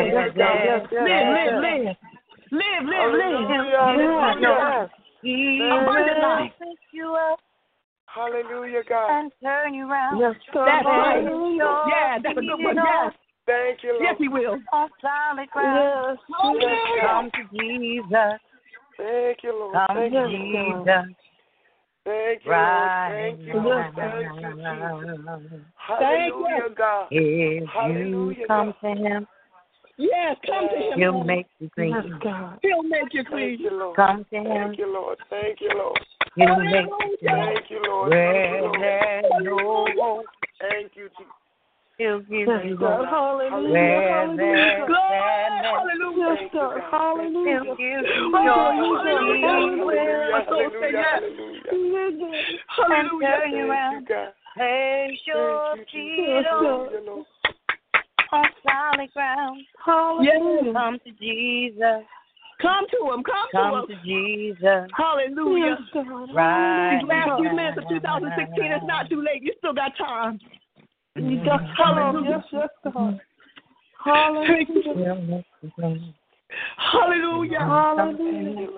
Abundant life. Hallelujah, God. And turn you around. Yes, God. That's right. Hallelujah. Yeah, that's a good one. Yes. Thank you, Lord. Yes, he will. On solid ground. Yes. Come to Jesus. Thank you, Lord. Come Thank to you. Jesus. Thank you, Right. Lord. Thank you, Lord. Thank you, Jesus. Hallelujah, God. If Hallelujah, you come to him, Yes, come to him. he'll make you clean. Yes, God. He'll make you Thank clean. you, Lord. Come to him, Thank you, Lord. Thank you, Lord. he'll make you clean. Thank you, Lord. Where there's no hope, Thank you, Jesus. he'll give Yes, you God. hope. Hallelujah. Where there's Glory. sadness, Hallelujah. Yes, God. Hallelujah. he'll give you Hallelujah. joy. My soul say yes. Hallelujah. And turn you Thank around. you, God. Place your Thank you, feet Jesus. on Thank you, Lord. solid ground. Hallelujah. Come to Jesus. Come to him. Come Come to to him. Jesus. Hallelujah. Yes, God. Right. These last few minutes of 2016, it's not too late. You still got time. You got time. Yes, yes, God. Hallelujah. He'll make you clean. Hallelujah. Hallelujah.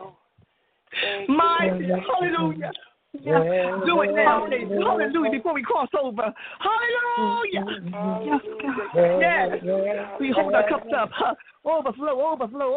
My hallelujah. Do it now, David. Hallelujah. Before we cross over. Hallelujah. Yes, God. Yes. We hold our cups up. Overflow.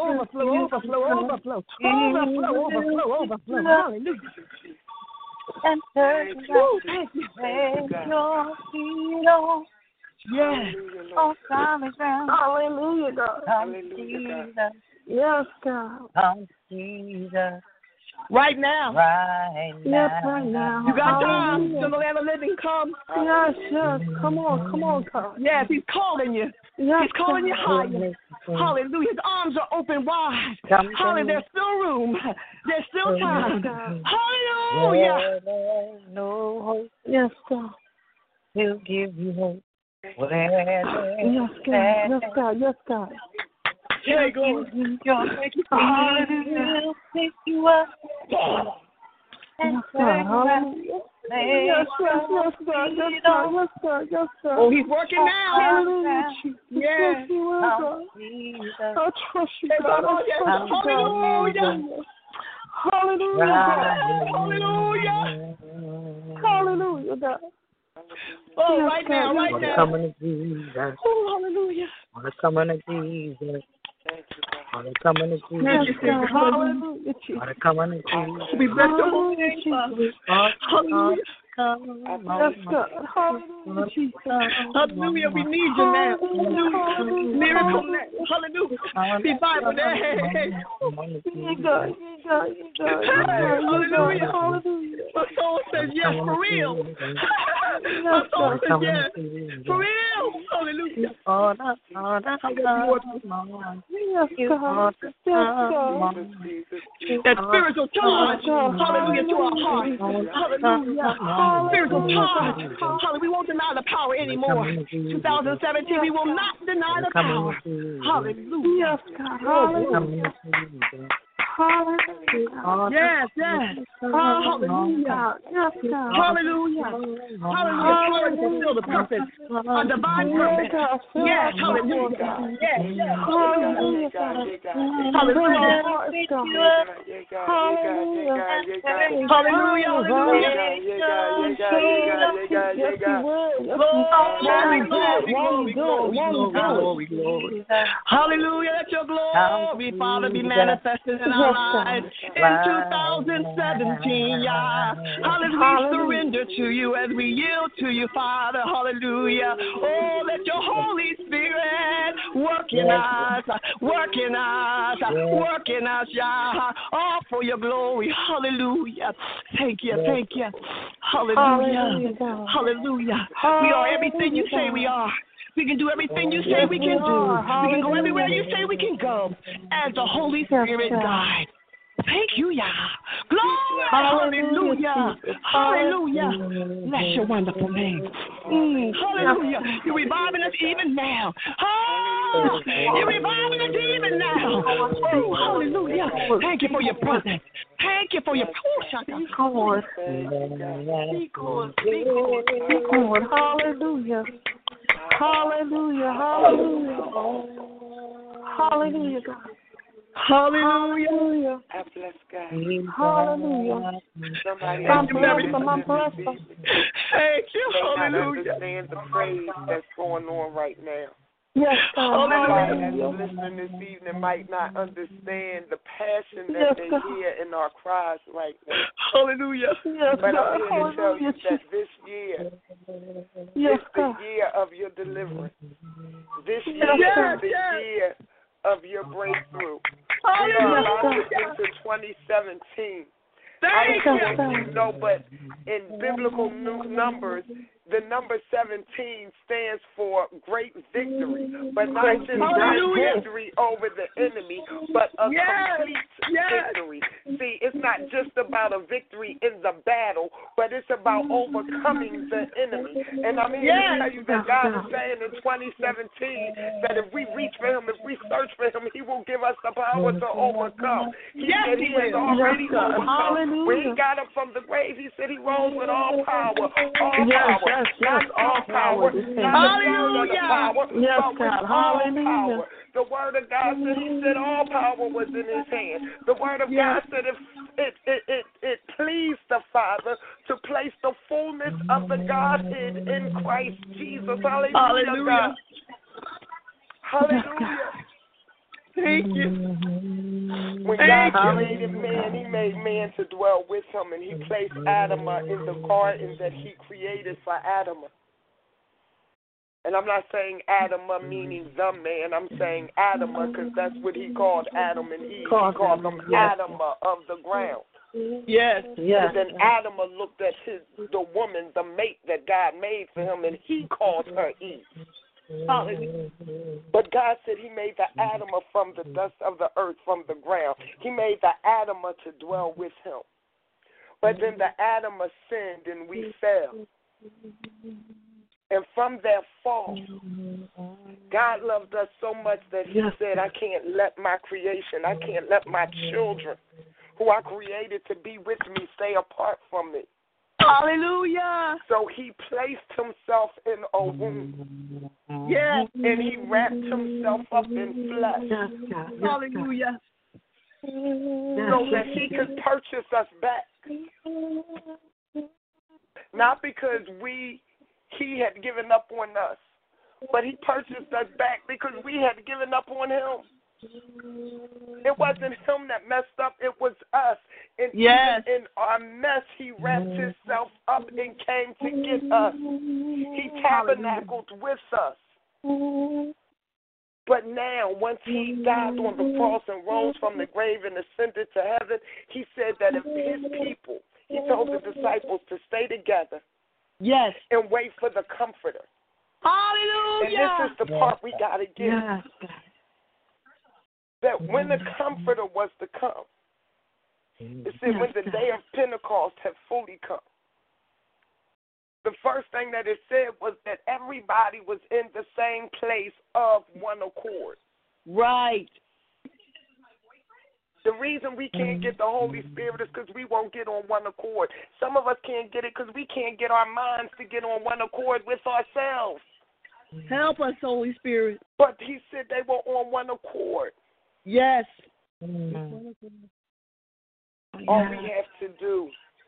Hallelujah. And turn Woo, around. thank you. Place your feet on Yes. solid ground. Hallelujah, God. Come to Jesus. Yes, God. Come to Jesus. Right now. Right Yes, now. right now. You got time. Hallelujah. Still the land of living. Come. Yes, yes. Come on, God. Yes, he's calling you. Yes, He's calling you He'll higher. make you clean. Hallelujah. His arms are open wide. Come to Hallelujah. him. There's still room. There's still time. God. Hallelujah. Where there's no hope, Yes, God. he'll give you hope. Where there's Yes, God. sadness, Yes, God. Yes, God. Here you go. he'll pick you up and Yes, turn God. you around. Hallelujah. Place Yes, God. your Yes, God. Yes, feet God. on Yes, God. Yes, God. Oh, he's working now. Hallelujah, Jesus. Yes. Yes, you will, Come God. to Jesus. I trust you, Yes, God. oh, I yes. trust you, Hallelujah. God. Hallelujah, God. Hallelujah. Hallelujah, God. Oh, Yes, right God. now, right Wanna now. come into Jesus. Oh, hallelujah. Wanna come into Jesus. Wanna come into Yes, Jesus. God. Hallelujah, Jesus. Wanna come into Jesus. We bless your holy name, Father. Hallelujah. Yes, God. Hallelujah, Jesus. Hallelujah. We need you now. Hallelujah. Miracle now. Hallelujah. Revival now. You God. You God. You God. Hallelujah. Hallelujah. My soul says yes, for real. My soul says yes. For real. Hallelujah. That spiritual charge. Hallelujah to our heart. Hallelujah. Spiritual charge. Hallelujah. We won't deny the power anymore. 2017, we will not deny the power. Hallelujah. Yes, God. Hallelujah. Hallelujah. Yes, yes. Hallelujah. Yes, God. Hallelujah. Hallelujah. Power to fulfill the purpose. A divine purpose. Yes, hallelujah. Yes, yes. Hallelujah. Hallelujah. Hallelujah. Hallelujah. Hallelujah. Let your glory, Father, be manifested in our lives in 2017, Yah. Hallelujah. We surrender to you as we yield to you, Father. Hallelujah. Oh, let your Holy Spirit work in us, Yah. All for your glory. Hallelujah. Thank you. Hallelujah. Hallelujah. We are everything you say we are. We can do everything you say we can do. We can go everywhere you say we can go. As the Holy Spirit guides. Thank you, Yah. Glory. Hallelujah. Hallelujah. Bless your wonderful name. Hallelujah. You're reviving us even now. Oh, you're reviving us even now. Oh, hallelujah. Thank you for your presence. Thank you for your Speak on. Hallelujah. Hallelujah. Hallelujah. Hallelujah, God. Hallelujah. I bless God. Hallelujah. Somebody I'm blessed. Thank you. may not Hallelujah. understand the praise that's going on right now. Yes, God. Somebody that's Hallelujah. listening this evening might not understand the passion that they hear in our cries right now. Hallelujah. Yes, But God. I'm here to tell you Hallelujah. that this year Yes, is the God. year of your deliverance. This year Yes, is the year of your breakthrough. We Hallelujah. are about to enter 2017. I Thank don't you. know if you know, but in biblical numbers, the number 17 stands for great victory, but not just great victory over the enemy, but a complete victory. See, it's not just about a victory in the battle, but it's about overcoming the enemy. And I'm here to tell you that God is saying in 2017 that if we reach for him, if we search for him, he will give us the power to overcome. He said he has already overcome. When he got up from the grave, he said he rose with all power. All power. Not all power. Hallelujah. Yes, but with God. all Hallelujah. power. The word of God said he said all power was in his hand. The word of God said if it pleased the Father to place the fullness of the Godhead in Christ Jesus. Hallelujah. Hallelujah. Hallelujah. Thank you. When God created man, he made man to dwell with him, and he placed Adam in the garden that he created for Adam. And I'm not saying Adam meaning the man. I'm saying Adam because that's what he called Adam and Eve. He called them Adam of the ground. Yes. And then Adam looked at the woman, the mate that God made for him, and he called her Eve. But God said he made the Adam from the dust of the earth, from the ground. He made the Adam to dwell with him. But then the Adam sinned and we fell. And from that fall, God loved us so much that he said, I can't let my creation, I can't let my children, who I created to be with me, stay apart from me. Hallelujah. So he placed himself in a womb. Yes. And he wrapped himself up in flesh. Yes, God. Yes, Hallelujah. So that he could purchase us back. Not because he had given up on us, but he purchased us back because we had given up on him. It wasn't him that messed up, it was us. And even in our mess, he wrapped himself up and came to get us. He tabernacled with us. But now, once he died on the cross and rose from the grave and ascended to heaven, he said that if his people, he told the disciples to stay together, Yes. And wait for the Comforter. Hallelujah. And this is the part we got to get. Yes. That when the Comforter was to come, it said when the day of Pentecost had fully come, the first thing that it said was that everybody was in the same place of one accord. Right. The reason we can't get the Holy Spirit is because we won't get on one accord. Some of us can't get it because we can't get our minds to get on one accord with ourselves. Help us, Holy Spirit. But he said they were on one accord. Yes. All we have to do,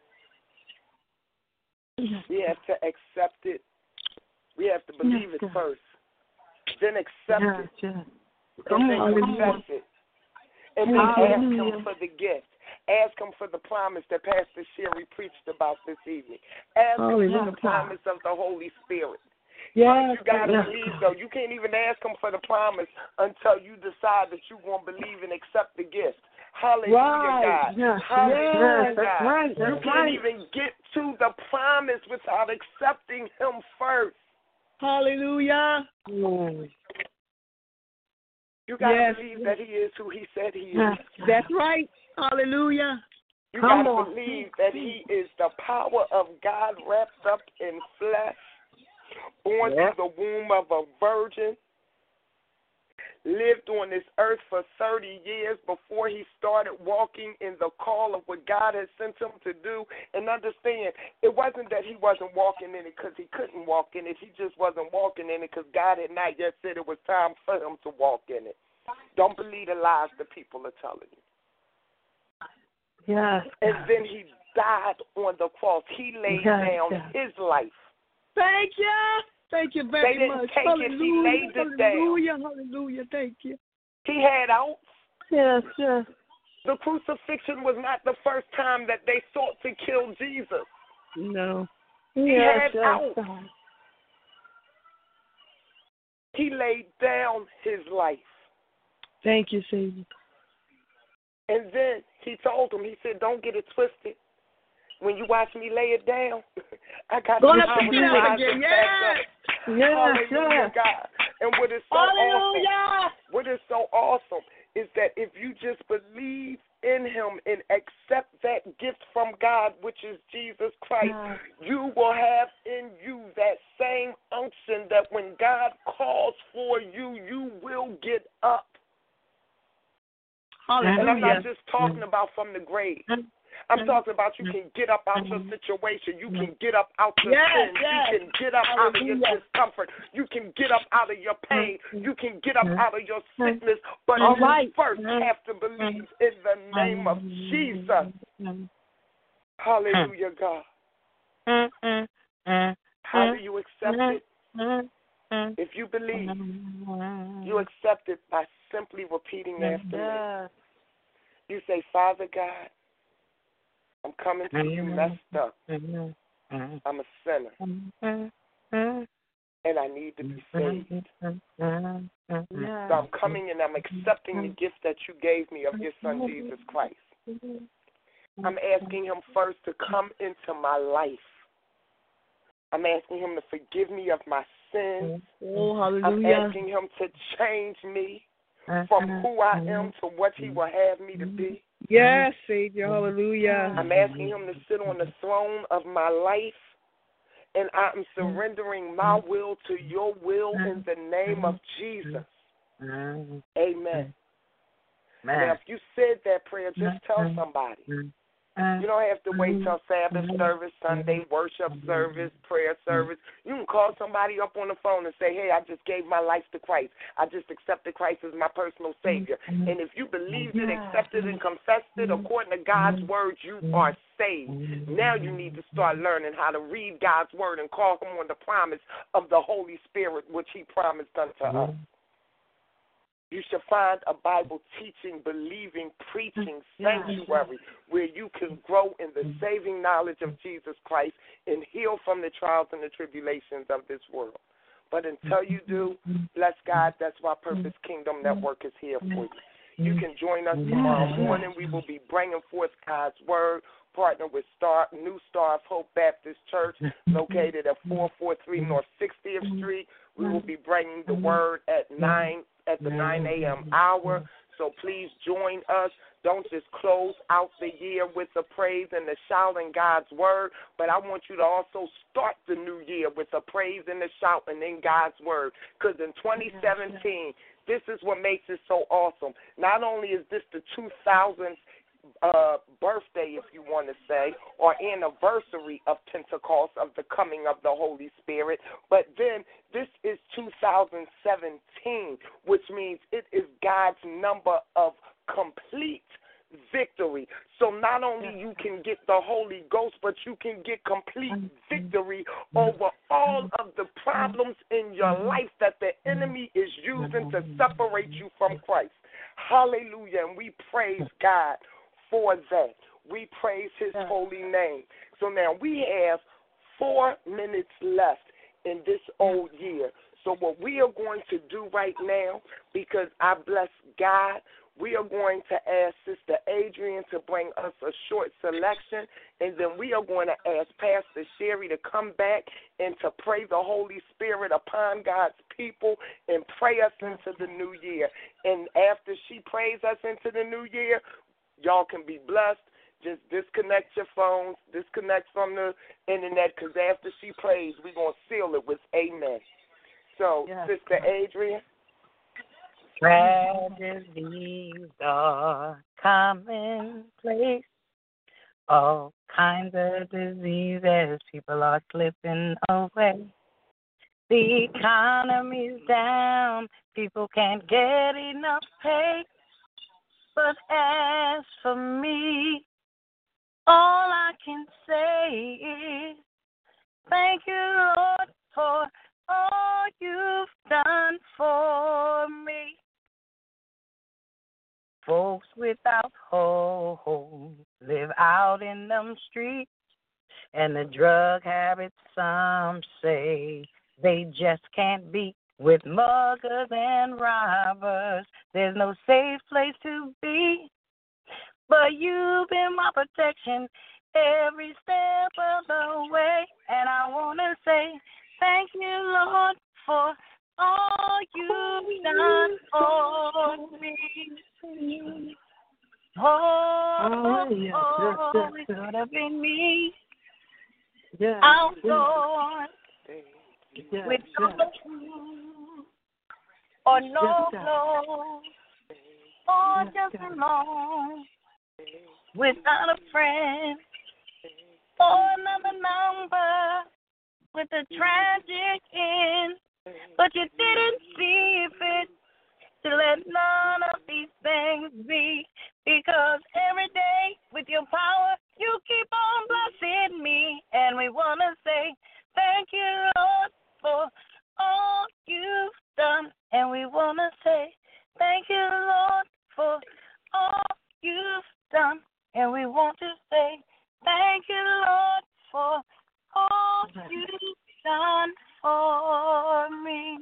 we have to accept it. We have to believe it first. Then accept it. And then confess it. And then ask him for the gift. Ask him for the promise that Pastor Sherry preached about this evening. Ask him for the promise of the Holy Spirit. Yes, you got to believe, though. You can't even ask him for the promise until you decide that you're going to believe and accept the gift. Hallelujah, God. Yes. Hallelujah, That's God. right. You can't even get to the promise without accepting him first. Hallelujah. You got to believe that he is who he said he is. That's right. Hallelujah. You got to believe that he is the power of God wrapped up in flesh, born through the womb of a virgin, lived on this earth for 30 years before he started walking in the call of what God had sent him to do. And understand, it wasn't that he wasn't walking in it because he couldn't walk in it. He just wasn't walking in it because God had not yet said it was time for him to walk in it. Don't believe the lies the people are telling you. Yes. And then he died on the cross. He laid down his life. Thank you. Thank you very much. They didn't take it. He laid it down. Hallelujah. Hallelujah. Thank you. He had outs. Yes, yes. The crucifixion was not the first time that they sought to kill Jesus. No. He had outs. He laid down his life. Thank you, Savior. And then he told him, he said, don't get it twisted. When you watch me lay it down, I got to pick it up again. Yes. Hallelujah, God. And what is so awesome, what is so awesome is that if you just believe in him and accept that gift from God, which is Jesus Christ, you will have in you that same unction that when God calls for you, you will get up. Hallelujah. And I'm not just talking about from the grave. I'm talking about you can get up out your situation. You can get up out your sin. You can get up out of your discomfort. You can get up out of your pain. You can get up out of your sickness. But you first have to believe in the name of Jesus. Hallelujah, God. How do you accept it? If you believe, you accept it by simply repeating after me. You say, Father God, I'm coming to you messed up. I'm a sinner. And I need to be saved. So I'm coming and I'm accepting the gift that you gave me of your son, Jesus Christ. I'm asking him first to come into my life. I'm asking him to forgive me of my sins. I'm asking him to change me from who I am to what he will have me to be. Yes, Savior. Hallelujah. I'm asking him to sit on the throne of my life, and I'm surrendering my will to your will in the name of Jesus. Amen. Now, if you said that prayer, just tell somebody. You don't have to wait till Sabbath service, Sunday worship service, prayer service. You can call somebody up on the phone and say, hey, I just gave my life to Christ. I just accepted Christ as my personal Savior. And if you believed it, accepted it, and confessed it according to God's word, you are saved. Now you need to start learning how to read God's word and call him on the promise of the Holy Spirit, which he promised unto us. You should find a Bible teaching, believing, preaching sanctuary where you can grow in the saving knowledge of Jesus Christ and heal from the trials and the tribulations of this world. But until you do, bless God, that's why Purpose Kingdom Network is here for you. You can join us tomorrow morning. We will be bringing forth God's word. Partner with New Star of Hope Baptist Church, located at 443 North 60th Street. We will be bringing the word at the 9 a.m. hour. So please join us. Don't just close out the year with the praise and the shouting God's word, but I want you to also start the new year with the praise and the shouting in God's word. Because in 2017, this is what makes it so awesome. Not only is this the 2000th birthday, if you want to say, or anniversary of Pentecost, of the coming of the Holy Spirit, but then this is 2017, which means it is God's number of complete victory. So not only you can get the Holy Ghost, but you can get complete victory over all of the problems in your life that the enemy is using to separate you from Christ. Hallelujah. And we praise God for that. We praise his holy name. So now we have 4 minutes left in this old year. So what we are going to do right now, because I bless God, we are going to ask Sister Adrian to bring us a short selection, and then we are going to ask Pastor Sherry to come back and to pray the Holy Spirit upon God's people and pray us into the new year. And after she prays us into the new year, y'all can be blessed. Just disconnect your phones, disconnect from the internet, because after she prays, we're going to seal it with amen. So, Sister Adrian. Tragedies are commonplace. All kinds of diseases, people are slipping away. The economy's down, people can't get enough pay. But as for me, all I can say is thank you, Lord, for all you've done for me. Folks without hope live out in them streets, and the drug habits, some say they just can't beat. With muggers and robbers, there's no safe place to be. But you've been my protection every step of the way. And I want to say thank you, Lord, for all you've done for me. It could have been me. Outdoors. With no or no clothes, or just alone, without a friend, or another number with a tragic end. But you didn't see fit to let none of these things be, because every day with your power you keep on blessing me. And we want to say thank you, Lord, for all you've done. And we want to say thank you, Lord, for all you've done. And we want to say thank you, Lord, for all you've done for me.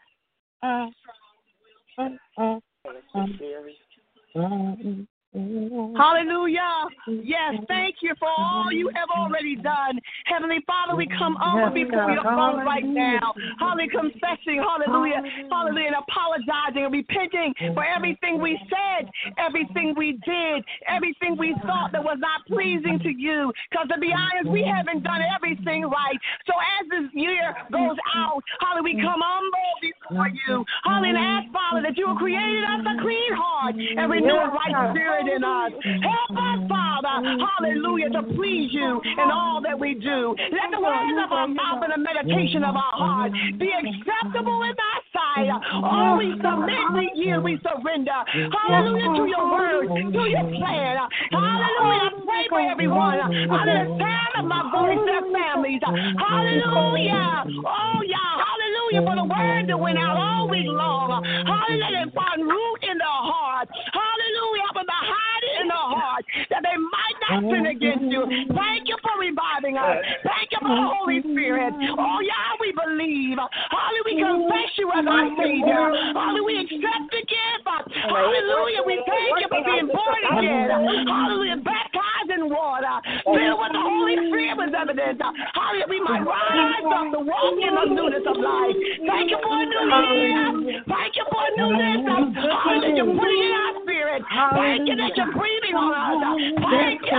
Hallelujah. Yes, thank you for all you have already done. Heavenly Father, we come over before your throne right now. Hallelujah, confessing, hallelujah, and apologizing and repenting for everything we said, everything we did, everything we thought that was not pleasing to you. Because to be honest, we haven't done everything right. So as this year goes out, hallelujah, we come humble before you. Hallelujah, and ask, Father, that you have created us a clean heart and renew a right spirit in us. Help us, Father, hallelujah, to please you in all that we do. Let the words of our mouth and the meditation of our heart be acceptable in thy sight. Oh, we submit, we yield, we surrender. Hallelujah, to your word, to your plan. Hallelujah, I pray for everyone under the sound of my voice, their families. Hallelujah. Oh, yeah, hallelujah. Hallelujah, for the word that went out all week long. Hallelujah, find root in their heart. Hallelujah, help them to hide it in their heart that they might not sin against you. Thank you for reviving us. Thank you for the Holy Spirit. Oh, yeah, we believe. Hallelujah, we confess you as our Savior. Hallelujah, we accept the gift. Hallelujah, we thank you for being born again. Hallelujah, baptized in water, filled with the Holy Spirit was evidence. Hallelujah, we might rise up to walk in the newness of life. Thank you for a new year. Thank you for a newness. Hallelujah, you're putting in our spirit. Thank you that you're breathing on us. Thank you.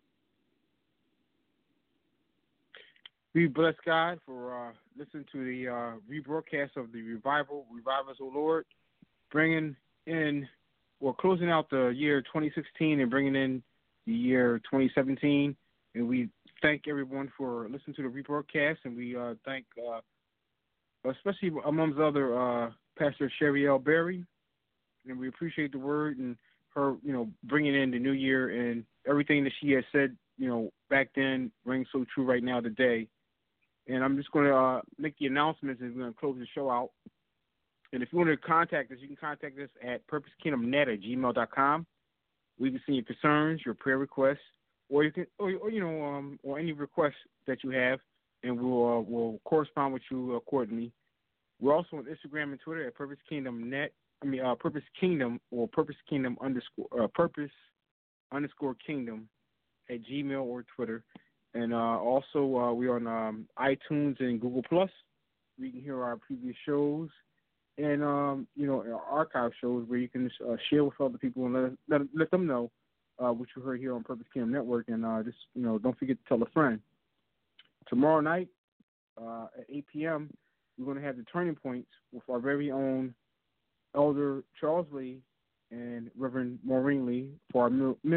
We bless God for listening to the rebroadcast of the revival, Revive Us, O Lord, bringing in, closing out the year 2016 and bringing in the year 2017. And we thank everyone for listening to the rebroadcast, and we thank, especially amongst other, Pastor Sherry L. Berry, and we appreciate the word and her, bringing in the new year, and everything that she has said, back then rings so true right now today. And I'm just going to make the announcements, and we're going to close the show out. And if you want to contact us, you can contact us at purposekingdomnet@gmail.com. We can send your concerns, your prayer requests, or you can, or any requests that you have, and we'll correspond with you accordingly. We're also on Instagram and Twitter at Purpose Kingdom Net. Purpose Kingdom or Purpose Kingdom Purpose _ Kingdom at Gmail or Twitter. And also, we're on iTunes and Google Plus. You can hear our previous shows and, our archive shows where you can share with other people and let them know what you heard here on Purpose Kingdom Network. And just, don't forget to tell a friend. Tomorrow night at 8 p.m., we're going to have the Turning Points with our very own Elder Charles Lee and Reverend Maureen Lee for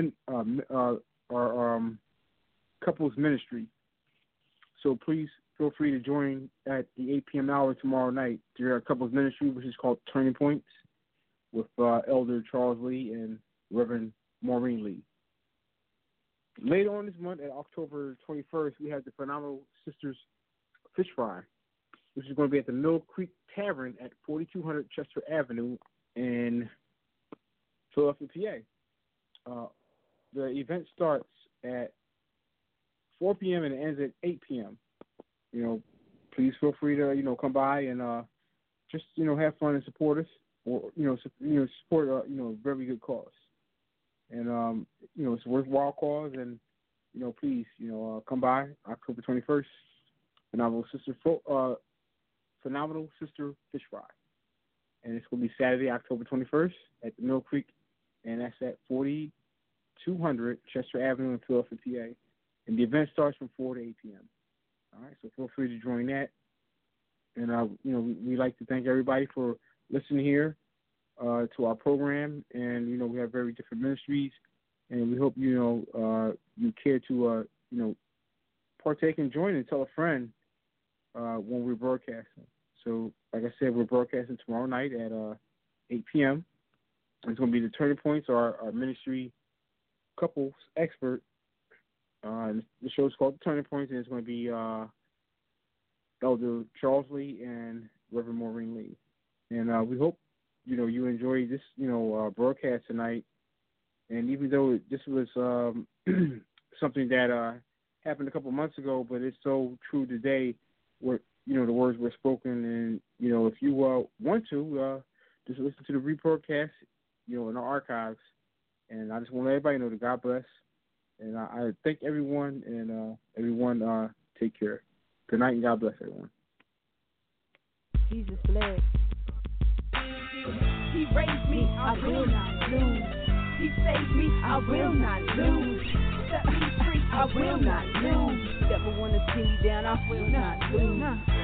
our couples ministry. So please feel free to join at the 8 p.m. hour tomorrow night to our couples ministry, which is called Turning Points, with Elder Charles Lee and Reverend Maureen Lee. Later on this month, at October 21st, we have the Phenomenal Sisters Fish Fry, which is going to be at the Mill Creek Tavern at 4200 Chester Avenue in Philadelphia, PA. The event starts at 4 p.m. and it ends at 8 p.m. Please feel free to, come by and just, have fun and support us, or, support a very good cause. And, it's a worthwhile cause, and, please, come by October 21st, Phenomenal Sister Fish Fry. And it's going to be Saturday, October 21st at the Mill Creek, and that's at 4200 Chester Avenue in Philadelphia, PA. And the event starts from 4 to 8 p.m. All right, so feel free to join that. And, we'd like to thank everybody for listening here to our program. And, we have very different ministries. And we hope, you care to, partake and join and tell a friend when we're broadcasting. So, like I said, we're broadcasting tomorrow night at 8 p.m. It's going to be the Turning Points, our ministry couples expert. The show is called The Turning Points, and it's going to be Elder Charles Lee and Reverend Maureen Lee. And we hope, you enjoy this, broadcast tonight. And even though this was something that happened a couple months ago, but it's so true today, where, the words were spoken. And, if you want to, just listen to the rebroadcast, in the archives. And I just want to let everybody know that God bless. And I thank everyone, and everyone take care. Good night, and God bless everyone. Jesus bless. He raised me, I will not lose. He saved me, I will not lose. Set me free, I will not lose. Never want to see me down, I will not lose.